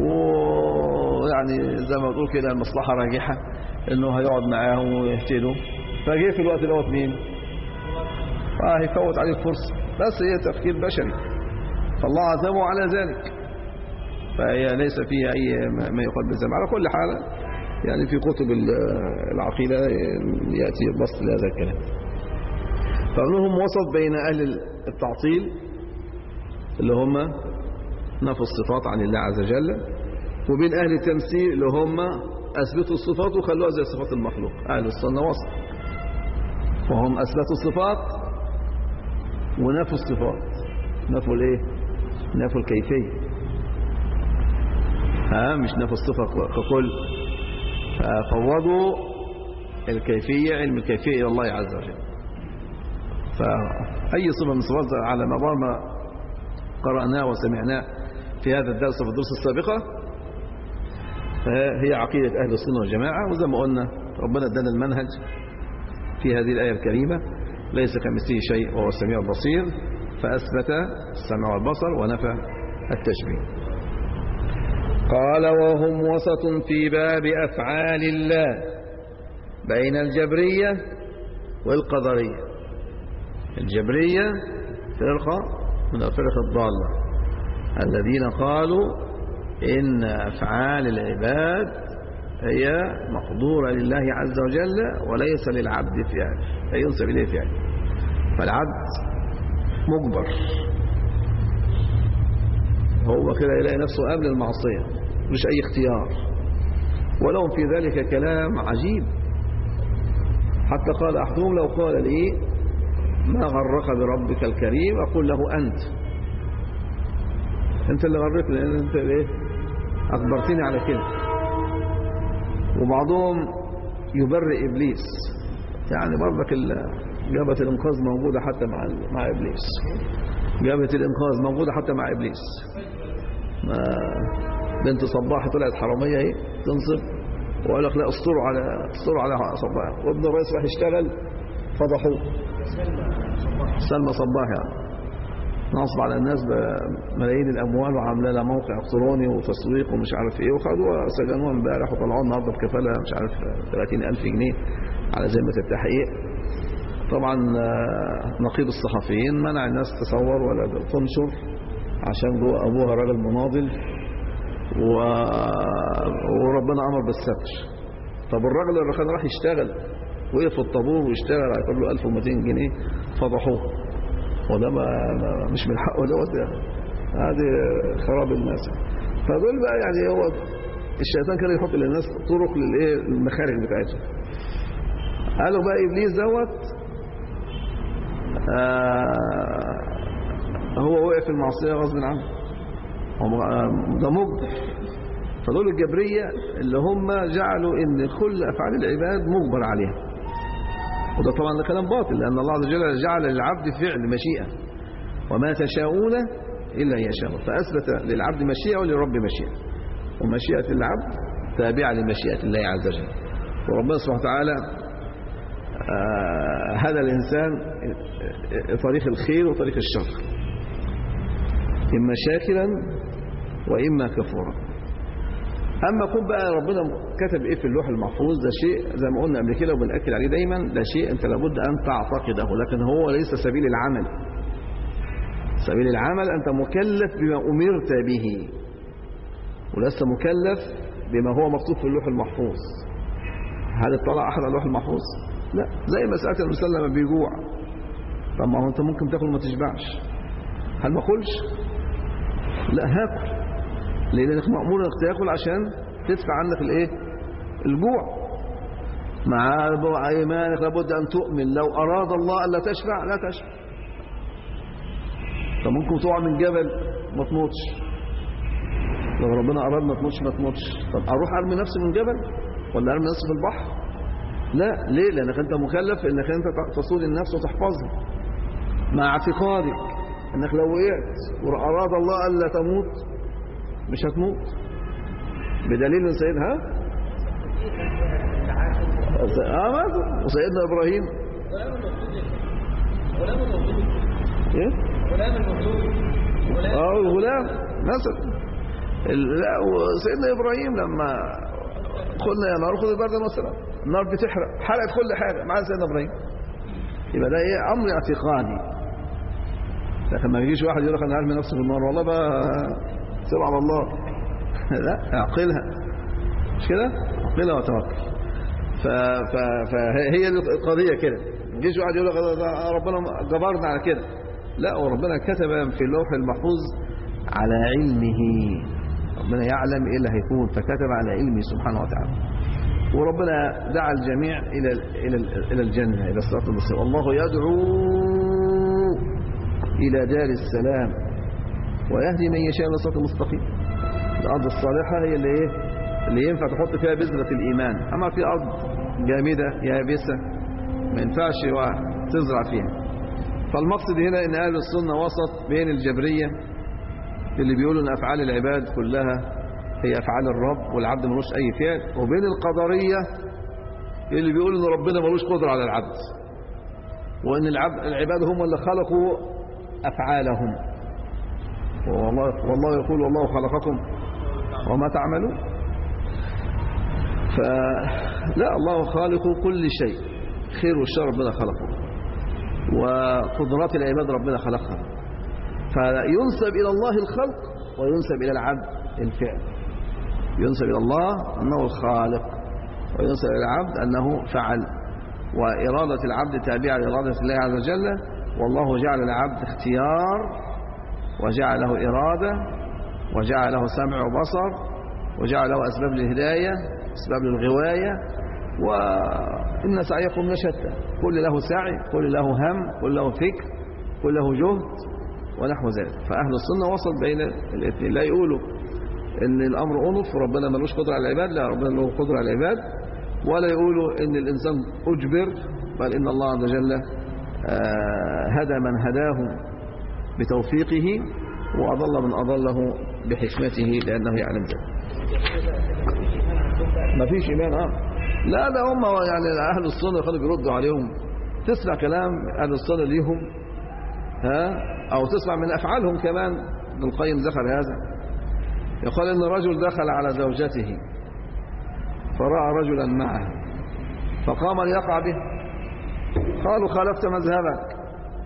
ويعني زي ما بتقول كده المصلحة راجحة إنه هيقعد معاهم ويهتدوا، فجاء في الوقت دوت مين؟ آه هيفوت عليه الفرصة، بس هي تفكير بشري، فالله عزمه على ذلك، فهي ليس فيها أي ما يقال بالذنب. على كل حال يعني في كتب العقيدة يأتي البسط لهذا الكلام. فأنهم وسط بين أهل التعطيل اللي هم نفوا الصفات عن الله عز وجل، وبين أهل التمثيل اللي هم أثبتوا الصفات وخلوها زي صفات المخلوق. أهل السنة وسط، وهم أثبتوا الصفات ونفوا الصفات، نفوا الايه؟ نفوا الكيفية، ها مش نفوا الصفة ككل، ففوضوا الكيفية، علم الكيفية إلى الله عز وجل. فأي صفة من صفات على مدار ما قرأناه وسمعناه في هذا الدرس وفي الدروس السابقة هي عقيدة أهل السنة والجماعة. وزي ما قلنا ربنا ادانا المنهج في هذه الآية الكريمة، ليس كمثله شيء وهو السميع البصير، فأثبت السمع والبصر ونفى التشبيه. قال وهم وسط في باب أفعال الله بين الجبرية والقدرية. الجبرية فرقة من الفرق الضالة الذين قالوا إن أفعال العباد هي مقدورة لله عز وجل وليس للعبد فعل، لا ينسب إليه فعل، فالعبد مجبر، هو كده يلاقي نفسه قبل المعصية مش أي اختيار. ولهم في ذلك كلام عجيب، حتى قال أحدهم لو قال لي ما غرك بربك الكريم أقول له أنت أنت اللي غرك، لأن أنت إيه أخبرتني على كده. وبعضهم يبرئ إبليس، يعني برضك جابة الإنقاذ موجودة حتى مع مع إبليس، جابة الإنقاذ موجودة حتى مع إبليس. بنت صباح طلعت حرامية اهي تنصب، وقال لك لا اسطروا على اسطروا على صباح، وابن الرئيس راح يشتغل فضحوه. سلمى صباح يعني نصب على الناس بملايين الاموال وعامله لها موقع الكتروني وتسويق ومش عارف ايه، وخدوها سجنوها امبارح وطلعوها النهارده بكفاله مش عارف ثلاثين ألف جنيه على ذمه التحقيق. طبعا نقيب الصحفيين منع الناس تصور ولا تنشر عشان جوه ابوها راجل مناضل، و... وربنا امر بالستر. طب الراجل اللي كان راح يشتغل وقف في الطابور ويشتغل هيقول له ألف ومئتين جنيه فضحوه، وده ما... ما مش من حقه دوت يعني، هذه خراب الناس. فدول بقى يعني هو الشيطان كان يحط للناس طرق للايه المخارج بتاعتهم. قالوا بقى ابليس دوت آه هو وقع في المعصيه غصب عنه، ده مجبر. فدول الجبرية اللي هم جعلوا ان كل افعال العباد مجبر عليها، وده طبعا ده كلام باطل، لان الله عز وجل جعل للعبد فعل مشيئة وما تشاءون الا ان يشاء، فاثبت للعبد مشيئة وللرب مشيئة، ومشيئة العبد تابعة لمشيئة الله عز وجل. وربنا سبحانه وتعالى هدى الانسان طريق الخير وطريق الشر، إما شاكرا وإما كفورا. أما كون بقى ربنا كتب إيه في اللوح المحفوظ، ده شيء زي ما قلنا قبل كده وبنأكد عليه دايما، ده شيء أنت لابد أن تعتقده، لكن هو ليس سبيل العمل. سبيل العمل أنت مكلف بما أمرت به، ولست مكلف بما هو مكتوب في اللوح المحفوظ. هل اطلع أحد على اللوح المحفوظ؟ لا. زي مسألة الإنسان لما بيجوع، طب ما هو أنت ممكن تاكل وما تشبعش، هل ما أكلش؟ لا، هاكل، لأنك مأمور انك تاكل عشان تدفع عنك الايه؟ الجوع. مع ايمانك لابد ان تؤمن لو اراد الله الا تشبع لا تشبع. طب ممكن تقع من جبل ما تموتش، لو ربنا اراد ما تموتش ما تموتش. طب اروح ارمي نفسي من جبل ولا ارمي نفسي في البحر؟ لا. ليه؟ لانك انت مكلف انك انت تصون النفس وتحفظها، مع اعتقادك انك لو وقعت واراد الله الا تموت مش هتموت، بدليل سيدنا ها اه ماذا وسيدنا ابراهيم غلام المولود ايه غلام المولود اه الغلام مثلا. لا، وسيدنا ابراهيم لما قلنا يا نار خذ البرد مثلا، النار بتحرق، حرقت كل حاجه مع سيدنا ابراهيم. يبقى ده ايه؟ امر اعتقادي. لكن ما يجيش واحد يقول لك انا هرمي نفسي في النار، والله بقى سيب على الله. لا، اعقلها، مش كده؟ اعقلها وتوكل. فهي القضيه كده. ما يجيش واحد يقول لك ربنا جبرنا على كده، لا، وربنا كتب في اللوح المحفوظ على علمه. ربنا يعلم ايه اللي هيكون، فكتب على علمه سبحانه وتعالى. وربنا دعا الجميع الى الى الى الجنه، الى الصراط المستقيم. الله يدعو الى دار السلام ويهدي من يشاء الى الصراط المستقيم. الارض الصالحه هي اللي ايه؟ اللي ينفع تحط فيها بذره الايمان. اما في ارض جامده يابسه ما ينفعش تزرع فيها. فالمقصد هنا ان اهل السنه وسط بين الجبريه اللي بيقولوا ان افعال العباد كلها هي افعال الرب والعبد ملوش اي فعل، وبين القدريه اللي بيقولوا ان ربنا ملوش قدره على العبد، وان العبد العباد هم اللي خلقوا افعالهم. والله والله يقول والله خلقكم وما تعملون. فلا، الله خالق كل شيء، خير والشر ربنا خلقه، وقدرات العباد ربنا خلقها. فينسب إلى الله الخلق وينسب إلى العبد الفعل. ينسب إلى الله أنه الخالق، وينسب إلى العبد أنه فعل، وإرادة العبد تابعة لإرادة الله عز وجل. والله جعل العبد اختيار، وجعل له إرادة، وجعل له سمع وبصر، وجعل له أسباب للهداية، أسباب للغواية. وإن سعيكم لشتى، كل له سعي، كل له هم، كل له فكر، كل له جهد ونحو ذلك. فأهل السنة وسط بين الاثنين، لا يقولوا إن الأمر أنف وربنا ملوش قدرة على العباد، لا، ربنا له قدرة على العباد. ولا يقولوا إن الإنسان أجبر، بل إن الله عز وجل هدى من هداه بتوفيقه، وأضل من أضله بحكمته لأنه يعلم ذلك. ما فيش إيمان اه لا، ده هم يعني أهل السنة كانوا بيردوا عليهم. تسمع كلام أهل السنة ليهم ها، أو تسمع من أفعالهم كمان. ابن القيم ذكر هذا، يقول إن رجل دخل على زوجته فرأى رجلا معه فقام ليقع به، قالوا خالفت مذهبك.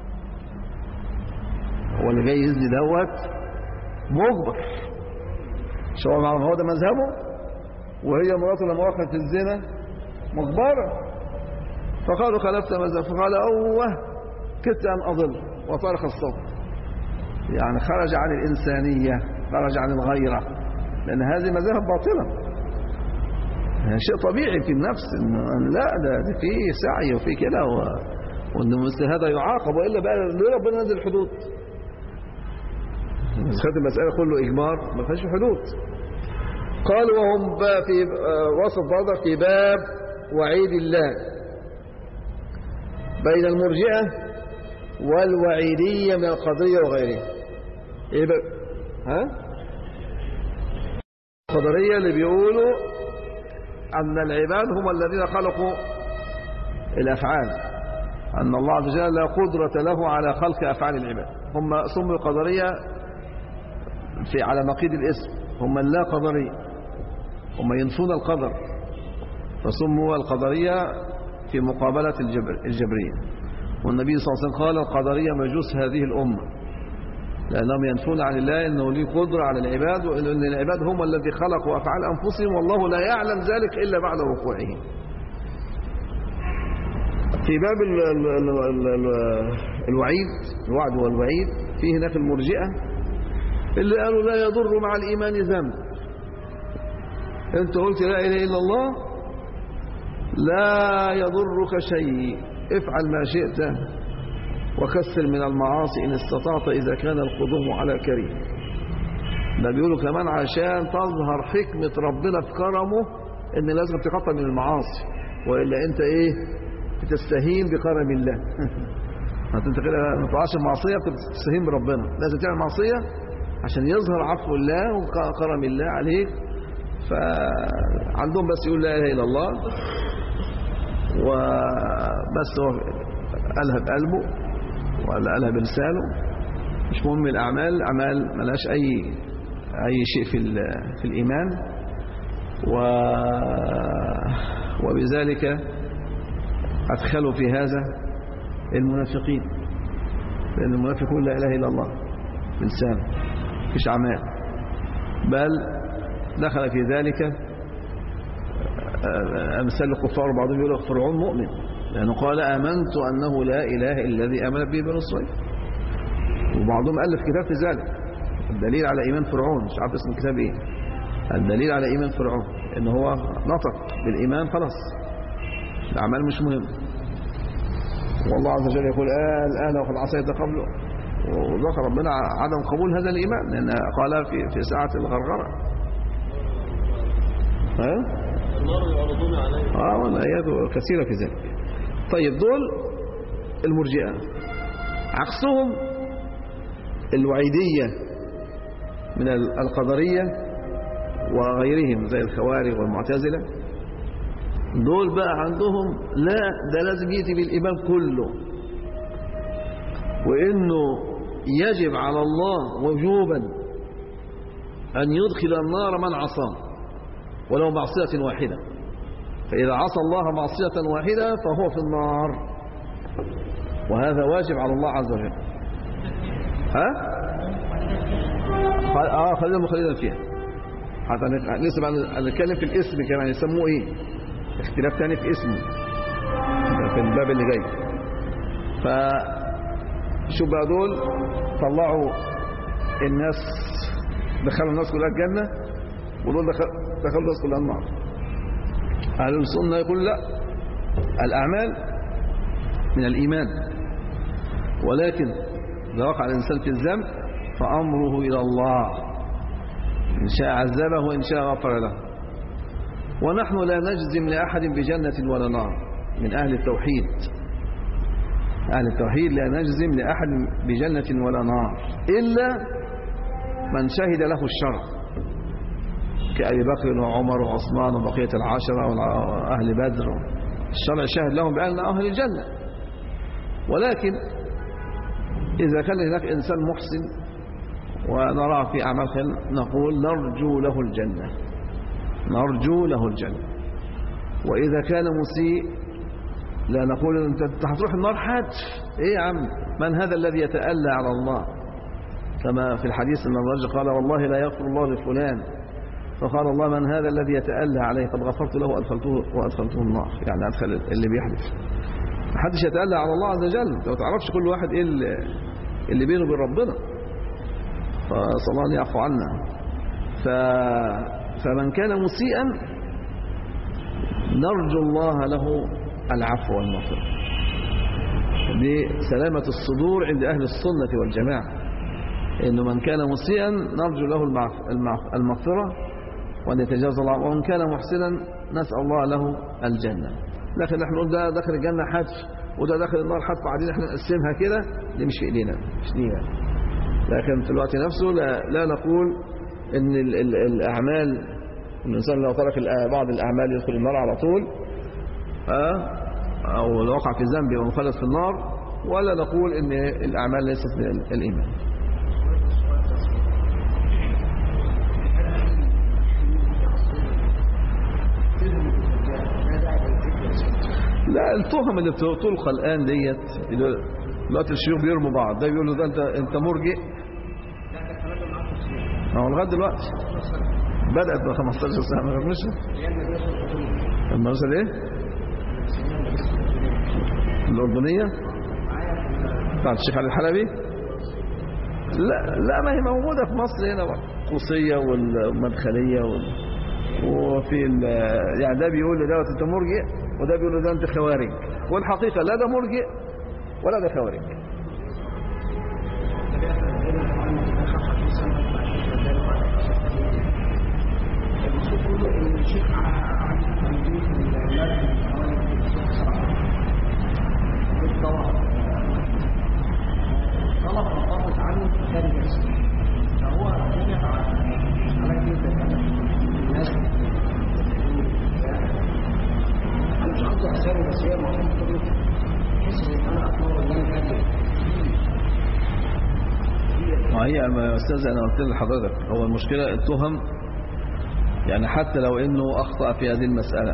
هو اللي جاي يزني دوت مجبر، شو هو ده مذهبه، وهي مراته لما وقعت في الزنا مجبرة. فقالوا خالفت مذهبك، فقال أوه كدت أن أضل، وطرق الصوت. يعني خرج عن الإنسانية، خرج عن الغيرة، لأن هذه مذاهب باطلة. شيء طبيعي في النفس إن لا، ده, ده فيه سعي وفيه كده، وإن مثل هذا يعاقب، وإلا بقى ليه ربنا نزل الحدود؟ خدت المسألة كله إجبار، ما فيهاش حدود. قالوا وهم في وسط برضه في باب وعيد الله بين المرجئة والوعيدية من القدرية وغيرها. ايه بقى؟ ها؟ القدرية اللي بيقولوا أن العباد هم الذين خلقوا الأفعال، أن الله عز وجل لا قدرة له على خلق أفعال العباد. هم سموا قدرية في على نقيض الاسم، هم لا قدرية. هم ينفون القدر، فسموا القدرية في مقابلة الجبر الجبرية. والنبي صلى الله عليه وسلم قال القدرية مجوس هذه الأمة، لأنهم ينفون عن الله أنه ليه قدرة على العباد، وأن العباد هم الذي خلقوا أفعال أنفسهم والله لا يعلم ذلك إلا بعد وقوعه. في باب ال ال ال ال الوعيد، الوعد والوعيد، فيه هناك المرجئة اللي قالوا لا يضر مع الإيمان ذنب. أنت قلت لا إله إلا الله لا يضرك شيء، افعل ما شئت وكسر من المعاصي إن استطعت إذا كان القدوم على كريم. ده بيقولوا كمان عشان تظهر حكمة ربنا في كرمه إن لازم تقطع من المعاصي، وإلا أنت إيه بتستهين بكرم الله. أنت كده ما تطلعش المعصية بتستهين بربنا، لازم تعمل معصية عشان يظهر عفو الله وكرم الله عليك. فعندهم بس يقول لا إله إلا الله وبس، هو قالها بقلبه ولا قالها بلسانه، مش مهم الأعمال، أعمال ملاش أي أي شيء في في الإيمان. و وبذلك أدخلوا في هذا المنافقين، لأن المنافق يقول لا إله إلا الله بلسانه مفيش أعمال، بل دخل في ذلك أمثال الكفار، بعضهم يقول فرعون مؤمن لأنه قال آمنت أنه لا إله إلا الذي آمن به بنو إسرائيل، وبعضهم ألف كتاب في ذلك. الدليل على إيمان فرعون، مش عارف اسم الكتاب إيه، الدليل على إيمان فرعون إن هو نطق بالإيمان خلاص، الأعمال مش مهم. والله عز وجل يقول آه الآن وقد عصيت قبله، وذكر ربنا عدم قبول هذا الإيمان لأن قال في في ساعة الغرغرة. ها؟ النار يعرضون عليه. اه والآيات كثيرة في ذلك. طيب دول المرجئة، عكسهم الوعيدية من القدرية وغيرهم زي الخوارج والمعتزلة. دول بقى عندهم لا، ده لازم يأتي بالإيمان كله، وإنه يجب على الله وجوبا أن يدخل النار من عصاه ولو معصية واحدة، فإذا عصى الله معصية واحدة فهو في النار، وهذا واجب على الله عز وجل. ها؟ آه خلينا مخلينا فيها، حتى لسه بقى نتكلم في الاسم كمان يسموه إيه، اختلاف تاني في اسمه في الباب اللي جاي. فشوف بقى دول طلعوا الناس، دخلوا الناس كلها الجنة، ودول دخلوا الناس كلها النار. أهل السنة يقول لا، الأعمال من الإيمان، ولكن إذا وقع الإنسان في الذنب فأمره إلى الله، إن شاء عذبه وإن شاء غفر له. ونحن لا نجزم لأحد بجنة ولا نار من أهل التوحيد، أهل التوحيد لا نجزم لأحد بجنة ولا نار إلا من شهد له الشرع كأبي بكر وعمر وعثمان وبقية العشرة وأهل بدر، الشرع شهد لهم بأن أهل الجنة. ولكن إذا كان هناك إنسان محسن ونراه في أعمال خير نقول نرجو له الجنة، نرجو له الجنة. وإذا كان مسيء لا نقول أنت هتروح النار حتف، إيه يا عم، من هذا الذي يتألى على الله؟ كما في الحديث أن الرجل قال والله لا يغفر الله لفلان، فقال الله من هذا الذي يتألى عليه؟ قد غفرت له وأدخلته, وأدخلته النار، يعني أدخل اللي بيحدث. محدش يتألى على الله عز وجل، أنت ما تعرفش كل واحد إيه اللي بينه وبين ربنا، فصلى الله أن يعفو عنا. ف... فمن كان مسيئا نرجو الله له العفو والمغفرة، بسلامة الصدور عند أهل السنة والجماعة، إنه من كان مسيئا نرجو له المغفرة وأن يتجاوز الله، ومن كان محسنا نسأل الله له الجنة. لكن نحن نقول ده داخل الجنة حتف وده داخل النار حتف، بعدين احنا نقسمها كده، دي مش في ايدينا، مش لينا. لكن في الوقت نفسه لا, لا نقول ان ال ال الاعمال، الانسان لو ترك بعض الاعمال يدخل النار على طول، اه او لو وقع في ذنب يبقى مخلد في النار، ولا نقول ان الاعمال ليست من الايمان. لا التهم اللي بتلقى الآن ديت دلوقتي الشيوخ بيرموا بعض، ده بيقول له ده انت انت مرجئ. هو لغايه دلوقتي بدأت ب خمستاشر سنة ما فهمش المدرسة الايه؟ الأردنية بتاعت الشيخ علي الحلبي. لا لا ما هي موجودة في مصر هنا بقى، قوسية والمدخلية وال... وفي يعني ده بيقول لي دوت انت مرجئ وده بيقول له ده انت خوارج، والحقيقة لا ده مرجئ ولا ده خوارج. ما هي يا أستاذ أنا قلت لحضرتك هو المشكلة التهم، يعني حتى لو إنه أخطأ في هذه المسألة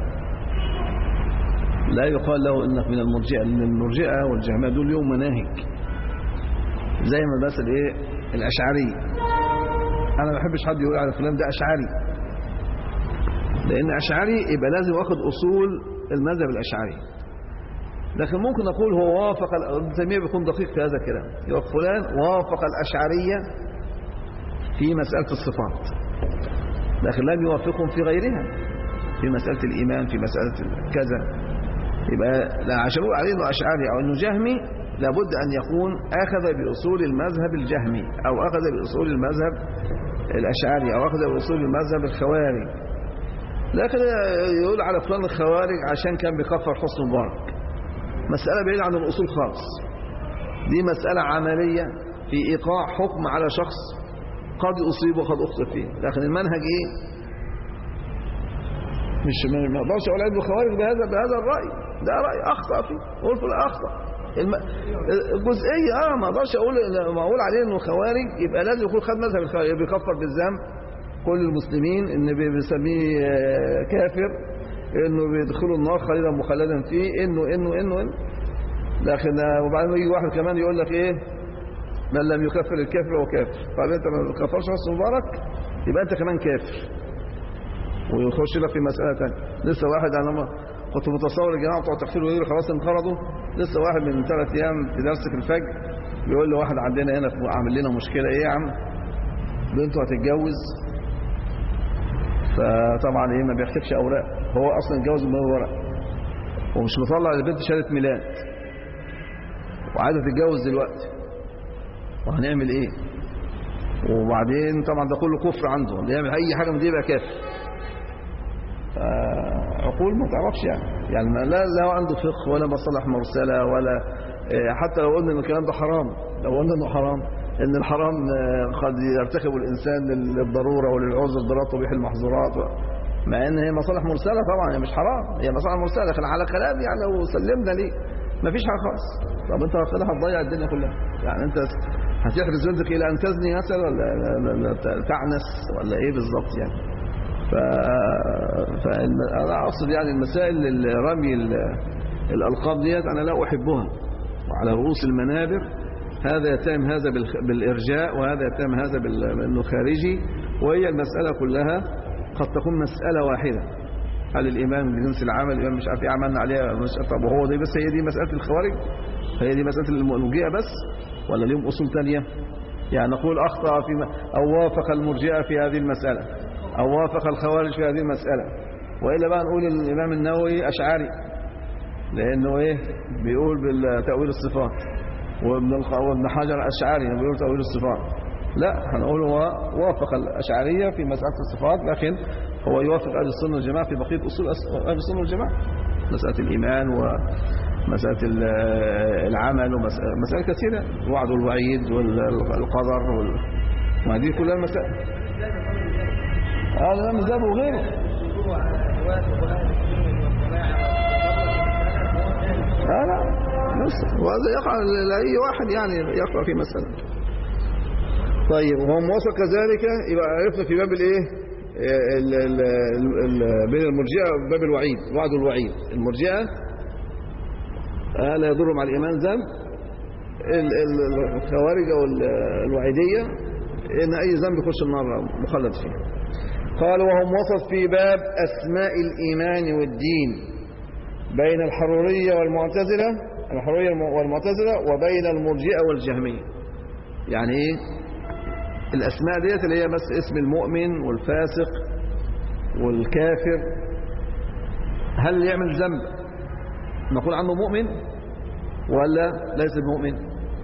لا يقال له إنك من المرجئة، لأن المرجئة والجهمية دول يوم مناهج زي ما بس الإيه الأشعري. أنا ما بحبش حد يقول على فلان ده أشعري، لأن أشعري يبقى لازم واخد أصول المذهب الأشعري. لكن ممكن نقول هو وافق، ابن تيمية بيكون دقيق في هذا الكلام، يقول فلان وافق الأشعرية في مسألة الصفات لكن لم يوافقهم في غيرها، في مسألة الإيمان، في مسألة كذا. يبقى لا عشان يقول عليه انه أشعري أو انه جهمي لابد أن يكون أخذ بأصول المذهب الجهمي أو أخذ بأصول المذهب الأشعري أو أخذ بأصول المذهب الخوارج. لكن يقول على فلان الخوارج عشان كان بيكفر حسن مبارك، مسألة بعيدة عن الأصول خالص. دي مسألة عملية في إيقاع حكم على شخص قد أصيب وقد أخطئ فيه، لكن المنهج إيه؟ مش ما اقدرش أقول عنده خوارج بهذا بهذا الرأي، ده رأي أخطأ فيه، قلت له أخطأ. الم... الجزئية اه ما اقدرش أقول ما أقول عليه إنه خوارج يبقى لازم يكون خد مذهب الخوارج، بيكفر بالذنب كل المسلمين، إن بيسميه كافر، انه بيدخلوا النار خالدا مخلدا فيه، انه انه انه, إنه. لكن وبعدين يجي واحد كمان يقول لك ايه من لم يكفر الكافر هو كافر. طيب انت ما كفرش حسن مبارك يبقى انت كمان كافر، ويخش لك في مساله ثانيه. لسه واحد انا لما كنت متصور الجماعه بتوع التكفير ويقولوا خلاص انقرضوا، لسه واحد من ثلاث ايام في درس في الفجر بيقول له واحد عندنا هنا عامل لنا مشكله، ايه يا عم بنته هتتجوز، فطبعا ايه ما بيكتبش اوراق، هو اصلا اتجوز من غير ورق ومش مطلع للبنت شهاده ميلاد وعايزه تتجوز دلوقتي، وهنعمل ايه؟ وبعدين طبعا ده كله كفر عنده، اللي يعمل اي حاجه من دي يبقى كافر. عقول ما تعرفش يعني يعني لا لا عنده فقه ولا مصالح مرسله ولا حتى لو قلنا ان الكلام ده حرام، لو قلنا انه حرام ان الحرام قد يرتكب الانسان للضروره وللعذر ضرورات وبيح المحظورات، مع ان هي مصالح مرسله طبعا، هي مش حرام، هي مصالح مرسله، لكن على كلام يعني لو سلمنا ليه مفيش حاجه خالص. طب انت كده هتضيع الدنيا كلها، يعني انت هتحرز بنتك الى ان تزني مثلا ولا تعنس ولا ايه بالظبط يعني. ف فانا اقصد يعني المسائل رمي الالقاب ديت انا لا احبها، وعلى رؤوس المنابر هذا يتهم هذا بالارجاء وهذا يتهم هذا بانه خارجي، وهي المساله كلها قد تكون مساله واحده. هل الايمان بجنس العمل، الايمان مش عارف ايه عملنا عليها مش طب وهو دي بس هي دي مساله الخوارج، هي دي مساله المرجئه بس ولا ليهم اصول ثانيه؟ يعني نقول اخطا في او وافق المرجئه في هذه المساله او وافق الخوارج في هذه المساله، والا بقى نقول الامام النووي اشعري لانه ايه بيقول بالتاويل الصفات، وابن وابن حجر اشعري بيقول تاويل الصفات. لا هنقول هو وافق الاشعريه في مساله الصفات، لكن هو يوافق اهل السنه والجماعه في بقيه اصول اهل السنه والجماعه، مساله الايمان ومساله العمل ومسائل كثيره، الوعد والوعيد والقدر وال... وهذه كلها المسائل. هذا مذهب وغيره. لا لا وهذا يقع لاي واحد يعني يقع في مساله. طيب وهو موافق كذلك، يبقى عرفنا في باب الايه بين المرجئه وباب الوعيد، وعد الوعيد. المرجئه آه لا يضر مع الإيمان ذنب. الخوارج أو الوعيدية إن أي ذنب يخش النار مخلد فيه. قال وهم وسط في باب أسماء الإيمان والدين بين الحرورية والمعتزلة الحرورية والمعتزلة وبين المرجئة والجهمية. يعني إيه الأسماء ديت اللي هي بس اسم المؤمن والفاسق والكافر. هل اللي يعمل ذنب نقول عنه مؤمن ولا ليس بمؤمن؟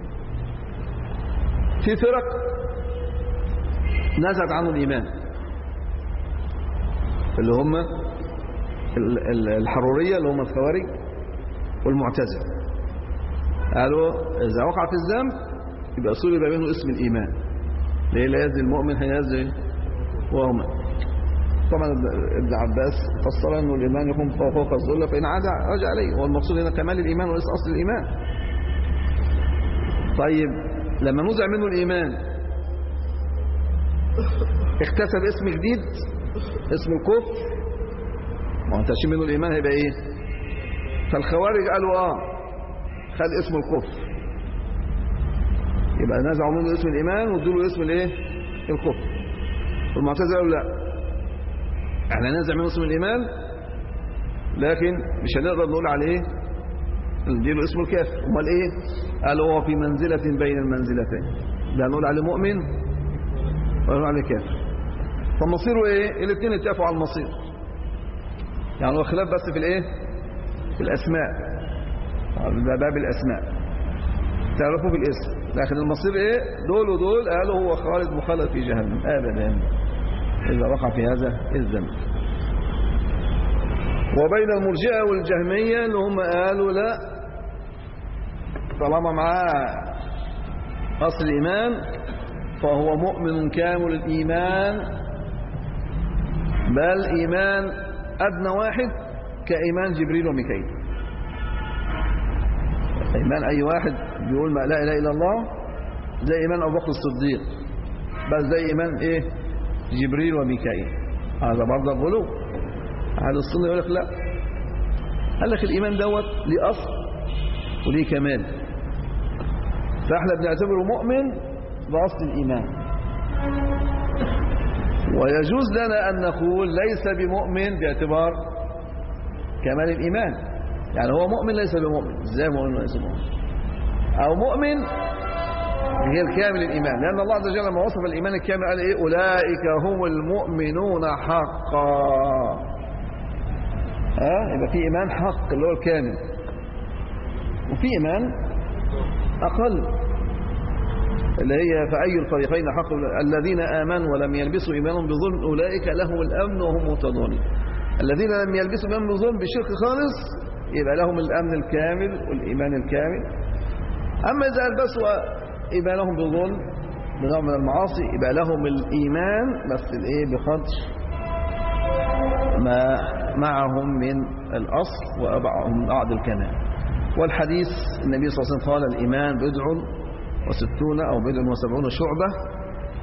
في فرق نزعت عنه الإيمان اللي هم الحرورية اللي هم الخوارج والمعتزلة. قالوا إذا وقع في الذنب يبقى صلب منه اسم الإيمان. ليه لا يزني المؤمن حين يزني وهو مؤمن. طبعا ابن عباس فسر انه الايمان يكون فوق الذله فان عاد رجع عليه. والمقصود هنا كمال الايمان وليس اصل الايمان. طيب لما نزع منه الايمان اكتسب اسم جديد اسم الكفر. ما انت شيل منه الايمان هيبقى ايه؟ فالخوارج قالوا اه خد اسم الكفر يبقى نزعوا منه اسم الايمان وادوا له اسم الايه؟ الكفر. والمعتزله قالوا لا احنا ننزع منه اسم الايمان لكن مش هنقدر نقول عليه نديله اسم الكافر. امال ايه؟ قالوا هو في منزله بين المنزلتين لا نقول عليه مؤمن ولا نقول عليه كافر. فمصيره ايه؟ الاثنين اتفقوا على المصير. يعني هو خلاف بس في الايه؟ في الاسماء. باب الاسماء تعرفوا بالاسم لكن المصير ايه؟ دول ودول قالوا هو خالد مخلد في جهنم ابدا إذا وقع في هذا الذنب. وبين المرجئة والجهمية اللي هم قالوا لا طالما معاه أصل الإيمان فهو مؤمن كامل الإيمان بل إيمان أدنى واحد كإيمان جبريل وميكائيل. إيمان أي واحد بيقول ما لا إله إلا الله زي إيمان أبو بكر الصديق بل زي إيمان إيه جبريل وميكائيل. هذا برضه غلو. أهل السنة يقول لك لا قال لك الإيمان دوت ليه أصل وليه كمال فإحنا بنعتبره مؤمن بأصل الإيمان. ويجوز لنا أن نقول ليس بمؤمن باعتبار كمال الإيمان. يعني هو مؤمن ليس بمؤمن. إزاي مؤمن ليس بمؤمن؟ أو مؤمن غير كامل الإيمان لأن الله عز وجل لما وصف الإيمان الكامل قال إيه أولئك هم المؤمنون حقا. ها يبقى في إيمان حق اللي هو الكامل وفي إيمان أقل اللي هي فأي الفريقين حق الذين آمنوا ولم يلبسوا إيمانهم بظلم أولئك لهم الأمن وهم مهتدون. الذين لم يلبسوا إيمانهم بظلم بشرك خالص يبقى لهم الأمن الكامل والإيمان الكامل. أما إذا ألبسوا إيمانهم بظلم بنوع من المعاصي يبقى لهم الإيمان بس الإيه بقدر ما معهم من الأصل وأبعهم من بعض الكمال. والحديث النبي صلى الله عليه وسلم قال الإيمان بضع وستون أو بضع وسبعون شعبة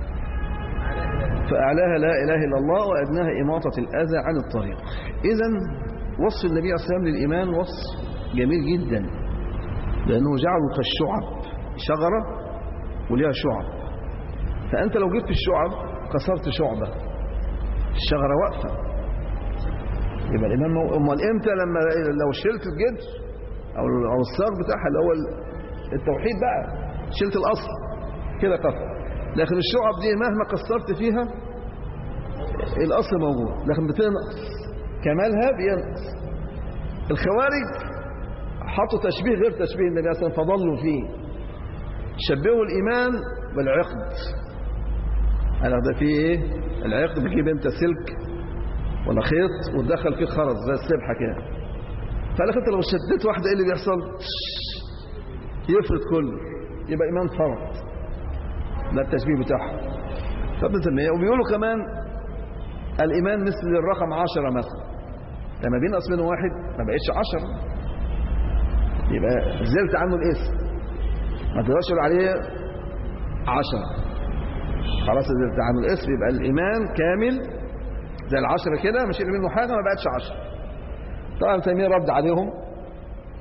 فأعلاها لا إله إلا الله وأدناها إماطة الأذى عن الطريق. إذن وصف النبي صلى الله عليه وسلم للإيمان وصف جميل جدا لأنه جعله كالشعب شجرة وليها شعب. فأنت لو جبت الشعب كسرت شعبة الشجرة واقفة يبقى الإيمان مو... أمال إمتى لما لو شلت الجدر أو أو الساق بتاعها اللي هو التوحيد بقى شلت الأصل كده كفر. لكن الشعب دي مهما كسرت فيها الأصل موجود لكن بتنقص كمالها بينقص. الخوارج حطوا تشبيه غير تشبيه النبي صلى الله عليه وسلم فضلوا فيه شبهوا الإيمان بالعقد. أنا ده فيه إيه العقد بتجيب أنت سلك ولا خيط وتدخل فيه خرز زي السبحة كده فقالك أنت لو شديت واحدة إيه اللي بيحصل يفرد كله يبقى إيمان فرد. ده التشبيه بتاعه فابن تيمية. وبيقولوا كمان الإيمان مثل الرقم عشرة مثلا لما بينقص منه واحد ما بقتش عشرة يبقى زلت عنه الاسم ما تقدرش تقول عليه عشرة خلاص زلت عنه الاسم يبقى الإيمان كامل زي العشرة كده مش منه حاجة ما بقتش عشرة. طبعا ابن تيمية رد عليهم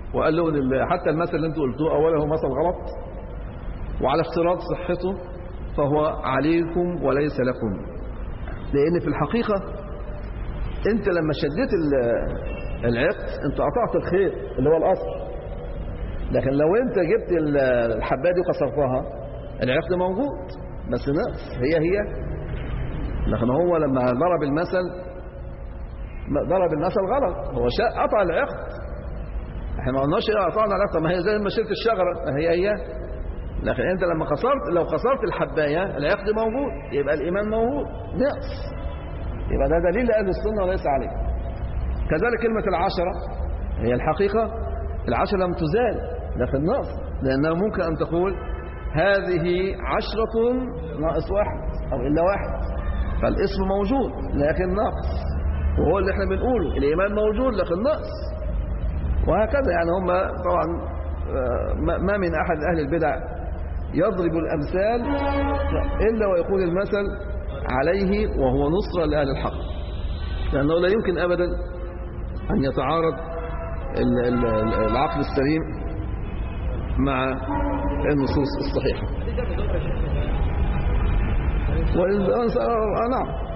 وقال له حتى المثل اللي انتوا قلتوه اولا هو مثل غلط، وعلى افتراض صحته فهو عليكم وليس لكم. لان في الحقيقة انت لما شديت العقد انت قطعت الخير اللي هو الاصل، لكن لو انت جبت الحبايه دي وكسرتها العقد موجود بس نقص هي هي. لكن هو لما ضرب المثل ضرب المثل غلط، هو قطع العقد. احنا ما قلناش ايه قطعنا العقد، ما هي زي ما شلت الشجره هي هي. لكن انت لما كسرت لو كسرت الحبايه العقد موجود يبقى الايمان موجود نقص، يبقى ده دليل لاهل السنه وليس عليه. كذلك كلمه العشره هي الحقيقه العشره لم تزال لكن نقص، لانه ممكن ان تقول هذه عشره ناقص واحد او الا واحد، فالاسم موجود لكن نقص، وهو اللي احنا بنقوله الايمان موجود لكن نقص. وهكذا يعني هم طبعا ما من احد اهل البدع يضرب الامثال الا ويقول المثل عليه وهو نصرة لاهل الحق، لانه لا يمكن ابدا ان يتعارض العقل السليم مع النصوص الصحيحة. نعم،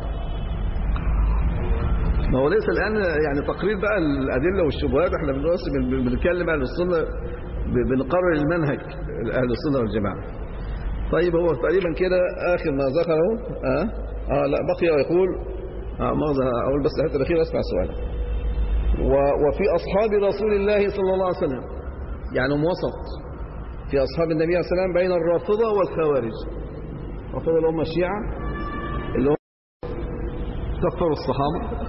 ما هو ليس الآن يعني تقرير بقى الأدلة والشبهات، احنا بنتكلم عن السنة بنقرر المنهج أهل السنة والجماعة. طيب هو تقريبا كده آخر ما ذكره. آه, آه لا بقي ويقول آه ماذا أقول بس الحته الأخيرة أسمع سؤالك. وفي أصحاب رسول الله صلى الله عليه وسلم يعني هم وسط في أصحاب النبي عليه الصلاة والسلام بين الرافضة والخوارج. الرافضة اللي هم الشيعة اللي هم كفروا الصحابة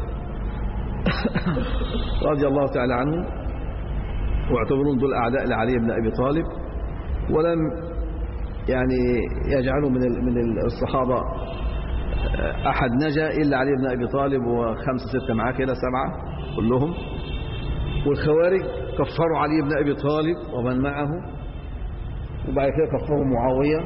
رضي الله تعالى عنهم واعتبرون دول أعداء لعلي بن أبي طالب، ولم يعني يجعلوا من من الصحابة أحد نجا إلا علي بن أبي طالب وخمسة ستة معاه كده سبعة كلهم. والخوارج كفروا علي بن أبي طالب ومن معه، وبعد كده كفروا معاوية.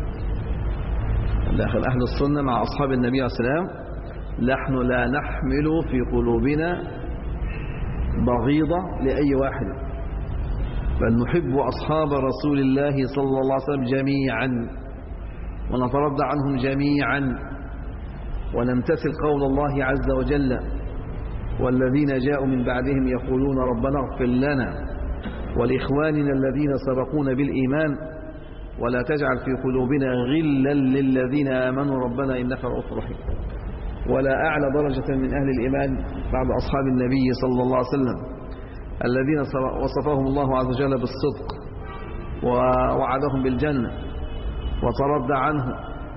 لكن أهل السنة مع أصحاب النبي عليه السلام نحن لا نحمل في قلوبنا بغيضة لأي واحد، بل نحب أصحاب رسول الله صلى الله عليه وسلم جميعا ونترضى عنهم جميعا ونمتثل قول الله عز وجل والذين جاءوا من بعدهم يقولون ربنا اغفر لنا ولإخواننا الذين سبقونا بالإيمان ولا تجعل في قلوبنا غلا للذين آمنوا ربنا إنك رؤوف رحيم. ولا أعلى درجة من أهل الإيمان بعد أصحاب النبي صلى الله عليه وسلم الذين وصفهم الله عز وجل بالصدق ووعدهم بالجنة وترضى عنهم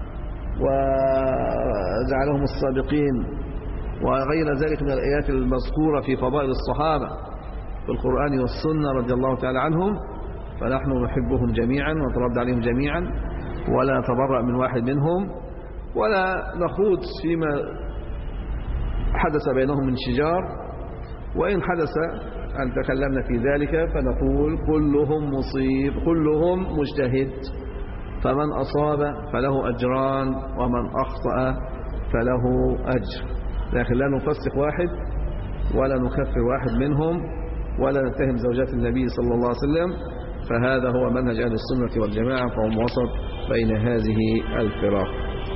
وجعلهم السابقين وغير ذلك من الآيات المذكورة في فضائل الصحابة في القرآن والسنة رضي الله تعالى عنهم. فنحن نحبهم جميعا ونترضى عليهم جميعا ولا نتبرأ من واحد منهم ولا نخوض فيما حدث بينهم من شجار، وإن حدث أن تكلمنا في ذلك فنقول كلهم مصيب كلهم مجتهد، فمن أصاب فله أجران ومن أخطأ فله أجر. لكن لا نفسق واحد ولا نكفر واحد منهم ولا نتهم زوجات النبي صلى الله عليه وسلم، فهذا هو منهج أهل السنة والجماعة، فهم وسط بين هذه الفرق.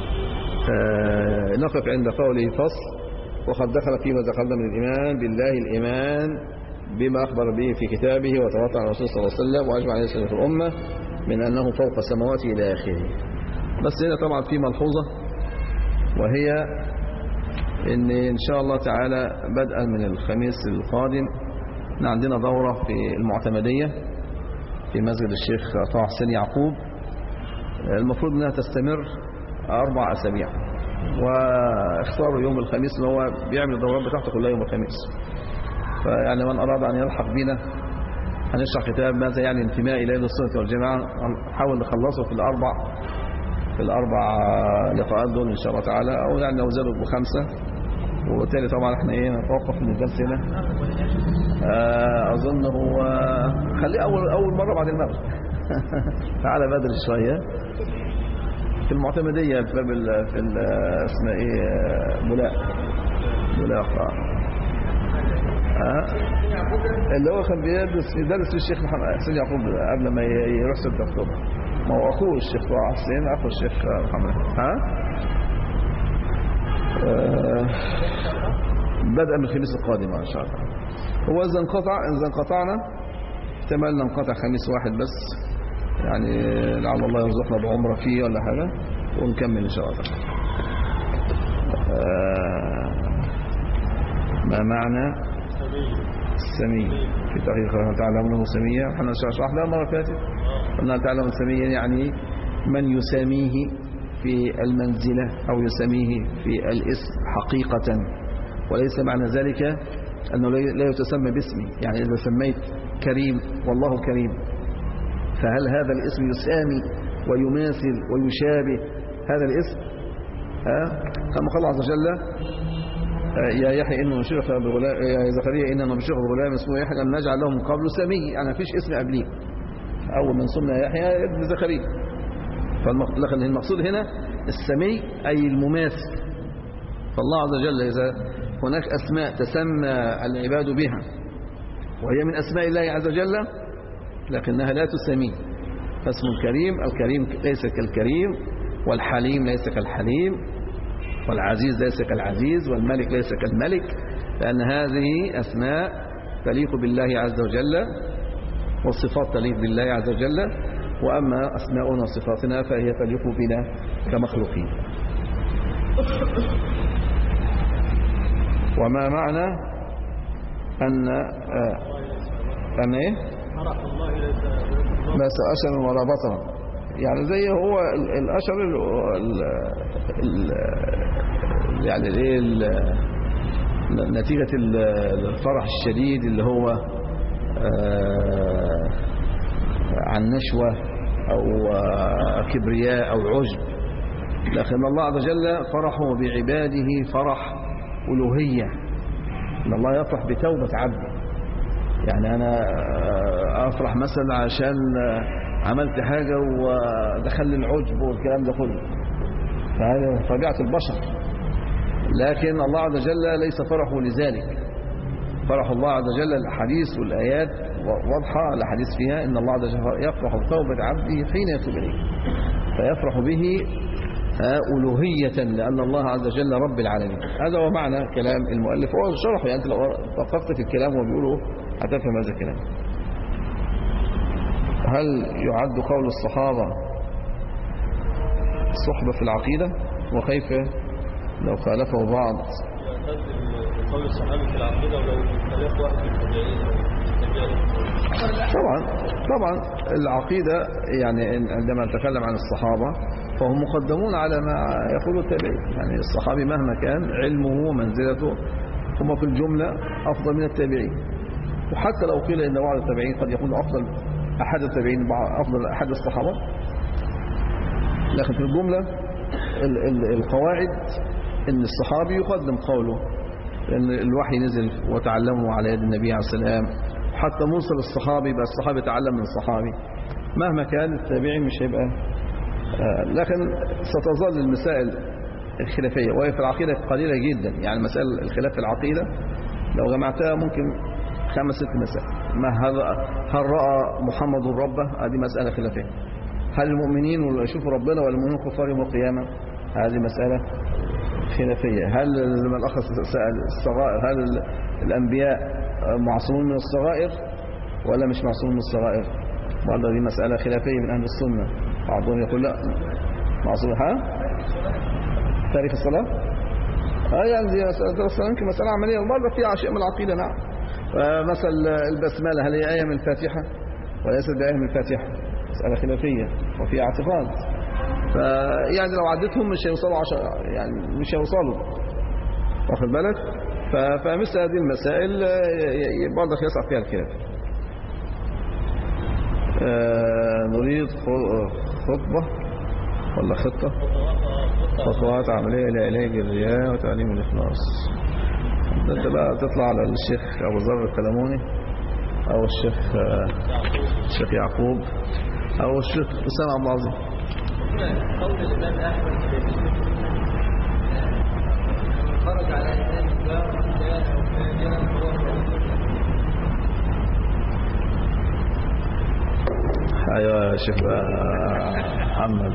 آه نقف عند قوله فصل. وقد دخل فيما ذكرنا من الإيمان بالله الإيمان بما أخبر به في كتابه وتواتر عن الرسول صلى الله عليه وسلم وأجمع عليه سنة الأمة من أنه فوق السماوات إلى آخره. بس هنا طبعا في ملحوظة، وهي إن إن شاء الله تعالى بدءا من الخميس القادم عندنا دورة في المعتمدية في مسجد الشيخ طه حسين يعقوب، المفروض أنها تستمر أربع أسابيع، واختاروا يوم الخميس اللي هو بيعمل الدورات بتاعته كلها يوم الخميس. فيعني من أراد أن يلحق بنا هنشرح كتاب ماذا يعني انتماء إلى أهل السنة والجماعة، نحاول نخلصه في الأربع في الأربع لقاءات دول إن شاء الله تعالى، أو يعني لو زادوا بخمسة. وبالتالي طبعا احنا ايه نتوقف من الدرس هنا. آه أظن هو خليه أول أول مرة بعد المغرب تعالى بدري شوية في المعتمدية في باب في اسمها ايه بولاق بولاق اه اللي هو كان بيدرس يدرس الشيخ محمد حسين يعقوب قبل ما يروح ستة أكتوبر. ما هو أخوه الشيخ طه حسين أخو الشيخ محمد. ها أه بدأ من الخميس القادم إن شاء الله. هو إذا انقطع إذا انقطعنا احتمال ننقطع خميس واحد بس، يعني لعل الله يرزقنا بعمرة فيه ولا حاجة ونكمل إن شاء الله. أه ما معنى السمي في تحقيق تعلمونه سمية؟ احنا شرحنا المرة فاتت قلنا تعلم سميا يعني من يسميه في المنزلة أو يسميه في الاسم حقيقة، وليس معنى ذلك أنه لا يتسمى باسمه. يعني إذا سميت كريم والله كريم، فهل هذا الاسم يسامي ويماثل ويشابه هذا الاسم؟ ها؟ كما قال الله عز وجل يا يحيى إنه نبشرك بغلام، يا زكريا إننا نبشرك بغلام اسمه يحيى لم نجعل له من قبل سمي، يعني مفيش اسم قبليه. أول من سمي يحيى ابن زكريا. لكن المقصود هنا السمي أي المماثل. فالله عز وجل إذا هناك أسماء تسمى العباد بها وهي من أسماء الله عز وجل لكنها لا تسمي، فاسم الكريم الكريم ليس كالكريم، والحليم ليس كالحليم، والعزيز ليس كالعزيز، والملك ليس كالملك، لأن هذه أسماء تليق بالله عز وجل والصفات تليق بالله عز وجل، وأما أسماؤنا وصفاتنا فهي تليق بنا كمخلوقين. وما معنى أن آه أن إيه؟ ليس أشر ولا بطرا، يعني زي هو الأشر ال ال يعني الايه نتيجة الفرح الشديد اللي هو عن نشوة أو كبرياء أو عجب، لكن الله عز وجل فرحه بعباده فرح ألوهية، إن الله يفرح بتوبة عبده. يعني أنا أفرح مثلا عشان عملت حاجة ودخل العجب والكلام ده كله، فهذا طبيعة البشر. لكن الله عز وجل ليس فرحه لذلك. فرح الله عز وجل الحديث والآيات واضحة الحديث فيها إن الله عز وجل يفرح بتوبة عبده حين يتوب إليه، فيفرح به ألوهية لأن الله عز وجل رب العالمين. هذا هو معنى كلام المؤلف، هو شرحه، يعني أنت لو دققت في الكلام وبيقوله هتفهم هذا الكلام. هل يعد قول الصحابة صحبة في العقيدة؟ وكيف لو خالفه بعض؟ قول الصحابة في العقيدة ولو خالف واحد في التابعين. طبعا طبعا العقيدة يعني عندما نتكلم عن الصحابة فهم مقدمون على ما يقول التابعين. يعني الصحابي مهما كان علمه ومنزلته هم في الجملة أفضل من التابعين، وحتى لو قيل إن بعض التابعين قد يكون أفضل أحد التابعين أفضل أحد الصحابة، لكن في الجملة القواعد إن الصحابي يقدم قوله، لأن الوحي نزل وتعلموا على يد النبي عليه السلام، حتى موصل الصحابي بقى الصحابي تعلم من الصحابي، مهما كان التابعين مش هيبقى. لكن ستظل المسائل الخلافية وهي في العقيدة قليلة جدا. يعني مسائل الخلاف في العقيدة لو جمعتها ممكن خمس ست مسائل. ما هذا هل رأى محمد ربه؟ هذه مسألة خلافية. هل المؤمنين يشوفوا ربنا ولا المؤمنين كفار يوم القيامة؟ هذه مسألة خلافية. هل لما الأخ سأل الصغائر هل الأنبياء معصومون من الصغائر ولا مش معصومون من الصغائر؟ برضه دي مسألة خلافية من أهل السنة. بعضهم يقول لا معصوم. ها تاريخ الصلاة اه يعني دي مسألة الصلاة يمكن مسألة عملية، وبرضه فيها أشياء من العقيدة. نعم. مثل البسملة هل هي آية من الفاتحة وليست بآية من الفاتحة؟ مسألة خلافية وفيها اعتقاد. فيعني لو عدتهم مش هيوصلوا عشر، يعني مش هيوصلوا، واخد بالك؟ فمثل هذه المسائل برضه يصعب فيها الخلاف. نريد خطبة ولا خطة خطوات عملية لعلاج الرياء وتعليم الإخلاص. انت بقى تطلع على الشيخ أبو ذر الكلموني أو الشيخ الشيخ يعقوب أو الشيخ أسامة عبد العظيم. قول الإمام أحمد خرج على إنسان جار أو فاجرا فهو أيوة يا شيخ محمد.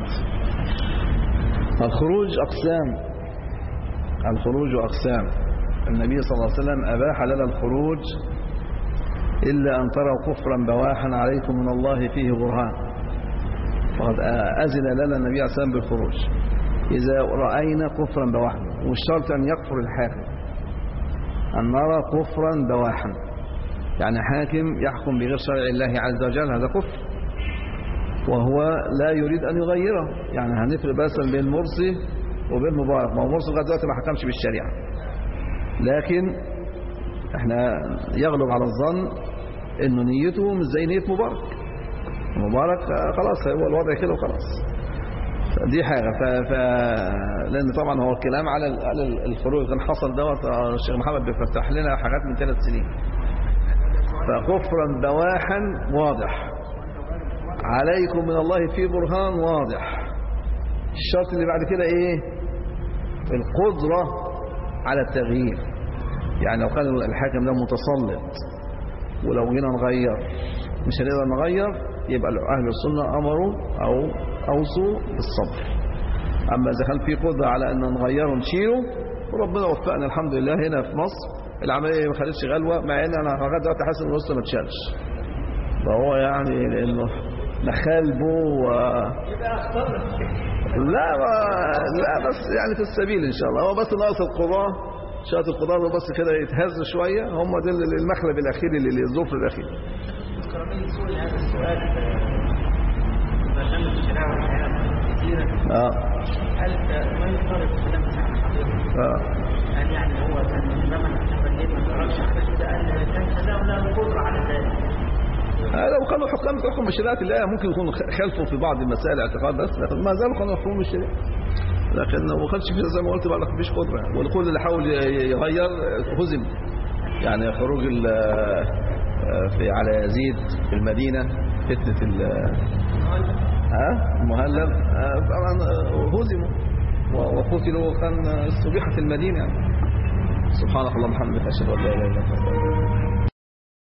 الخروج أقسام، الخروج أقسام. النبي صلى الله عليه وسلم أباح لنا الخروج إلا أن تروا كفرا بواحا عليكم من الله فيه برهان، فقد أذن لنا النبي عليه الصلاة والسلام بالخروج إذا رأينا كفرا بواحا، والشرط أن يكفر الحاكم، أن نرى كفرا بواحا، يعني حاكم يحكم بغير شرع الله عز وجل، هذا كفر وهو لا يريد أن يغيره. يعني هنفرق بس بين مرسي وبين مبارك، ما هو مرسي لغاية دلوقتي ما حكمش بالشريعة، لكن احنا يغلب على الظن انه نيته مش زي نية مبارك. مبارك خلاص هو الوضع كده وخلاص، دي حاجة. ف... ف... لأن طبعا هو الكلام على الخروج كان حصل دوت، الشيخ محمد بيفتح لنا حاجات من ثلاث سنين. فكفرا بواحا واضح، عليكم من الله في برهان واضح. الشرط اللي بعد كده ايه؟ القدرة على التغيير، يعني لو كان الحاكم ده متسلط ولو جينا نغير مش هنقدر نغير، يبقى أهل السنة أمروا أو أوصوا بالصبر. أما إذا كان في قدرة على أن نغيره نشيله، وربنا وفقنا الحمد لله هنا في مصر العملية ما خدتش غلوة، مع أن أنا لغاية دلوقتي حاسس إن الوسط ما تشالش، فهو يعني لأنه نخالبه و... لا ما... لا بس يعني في السبيل إن شاء الله. هو بس ناقص القضاء، شوية القضاء بس كده يتهز شوية، هم دول المخلب الأخير اللي الظفر الأخير. هذا السؤال برنامج الشريعة والحياة كثيرة. اه هل ما يفرق الكلام عن حضرتك؟ اه هل يعني هو كان من زمن الحبيب ما تركش حاجة كده، قال كان كلام له القدرة على ذلك؟ لو كانوا حكام تحكم بشريعة الله ممكن يكونوا خالفوا في بعض المسائل اعتقاد، بس لكن ما زالوا كانوا يحكمون بالشريعة، لكن ما كانش في زي ما قلت بقى لك مفيش قدرة، والكل اللي حاول يغير هزم. يعني خروج في على يزيد في المدينة، فتنة ال ها المهلب، طبعا هزموا وقتلوا، كان استبيحت المدينة. سبحانك اللهم وبحمدك، أشهد أن لا إله إلا أنت.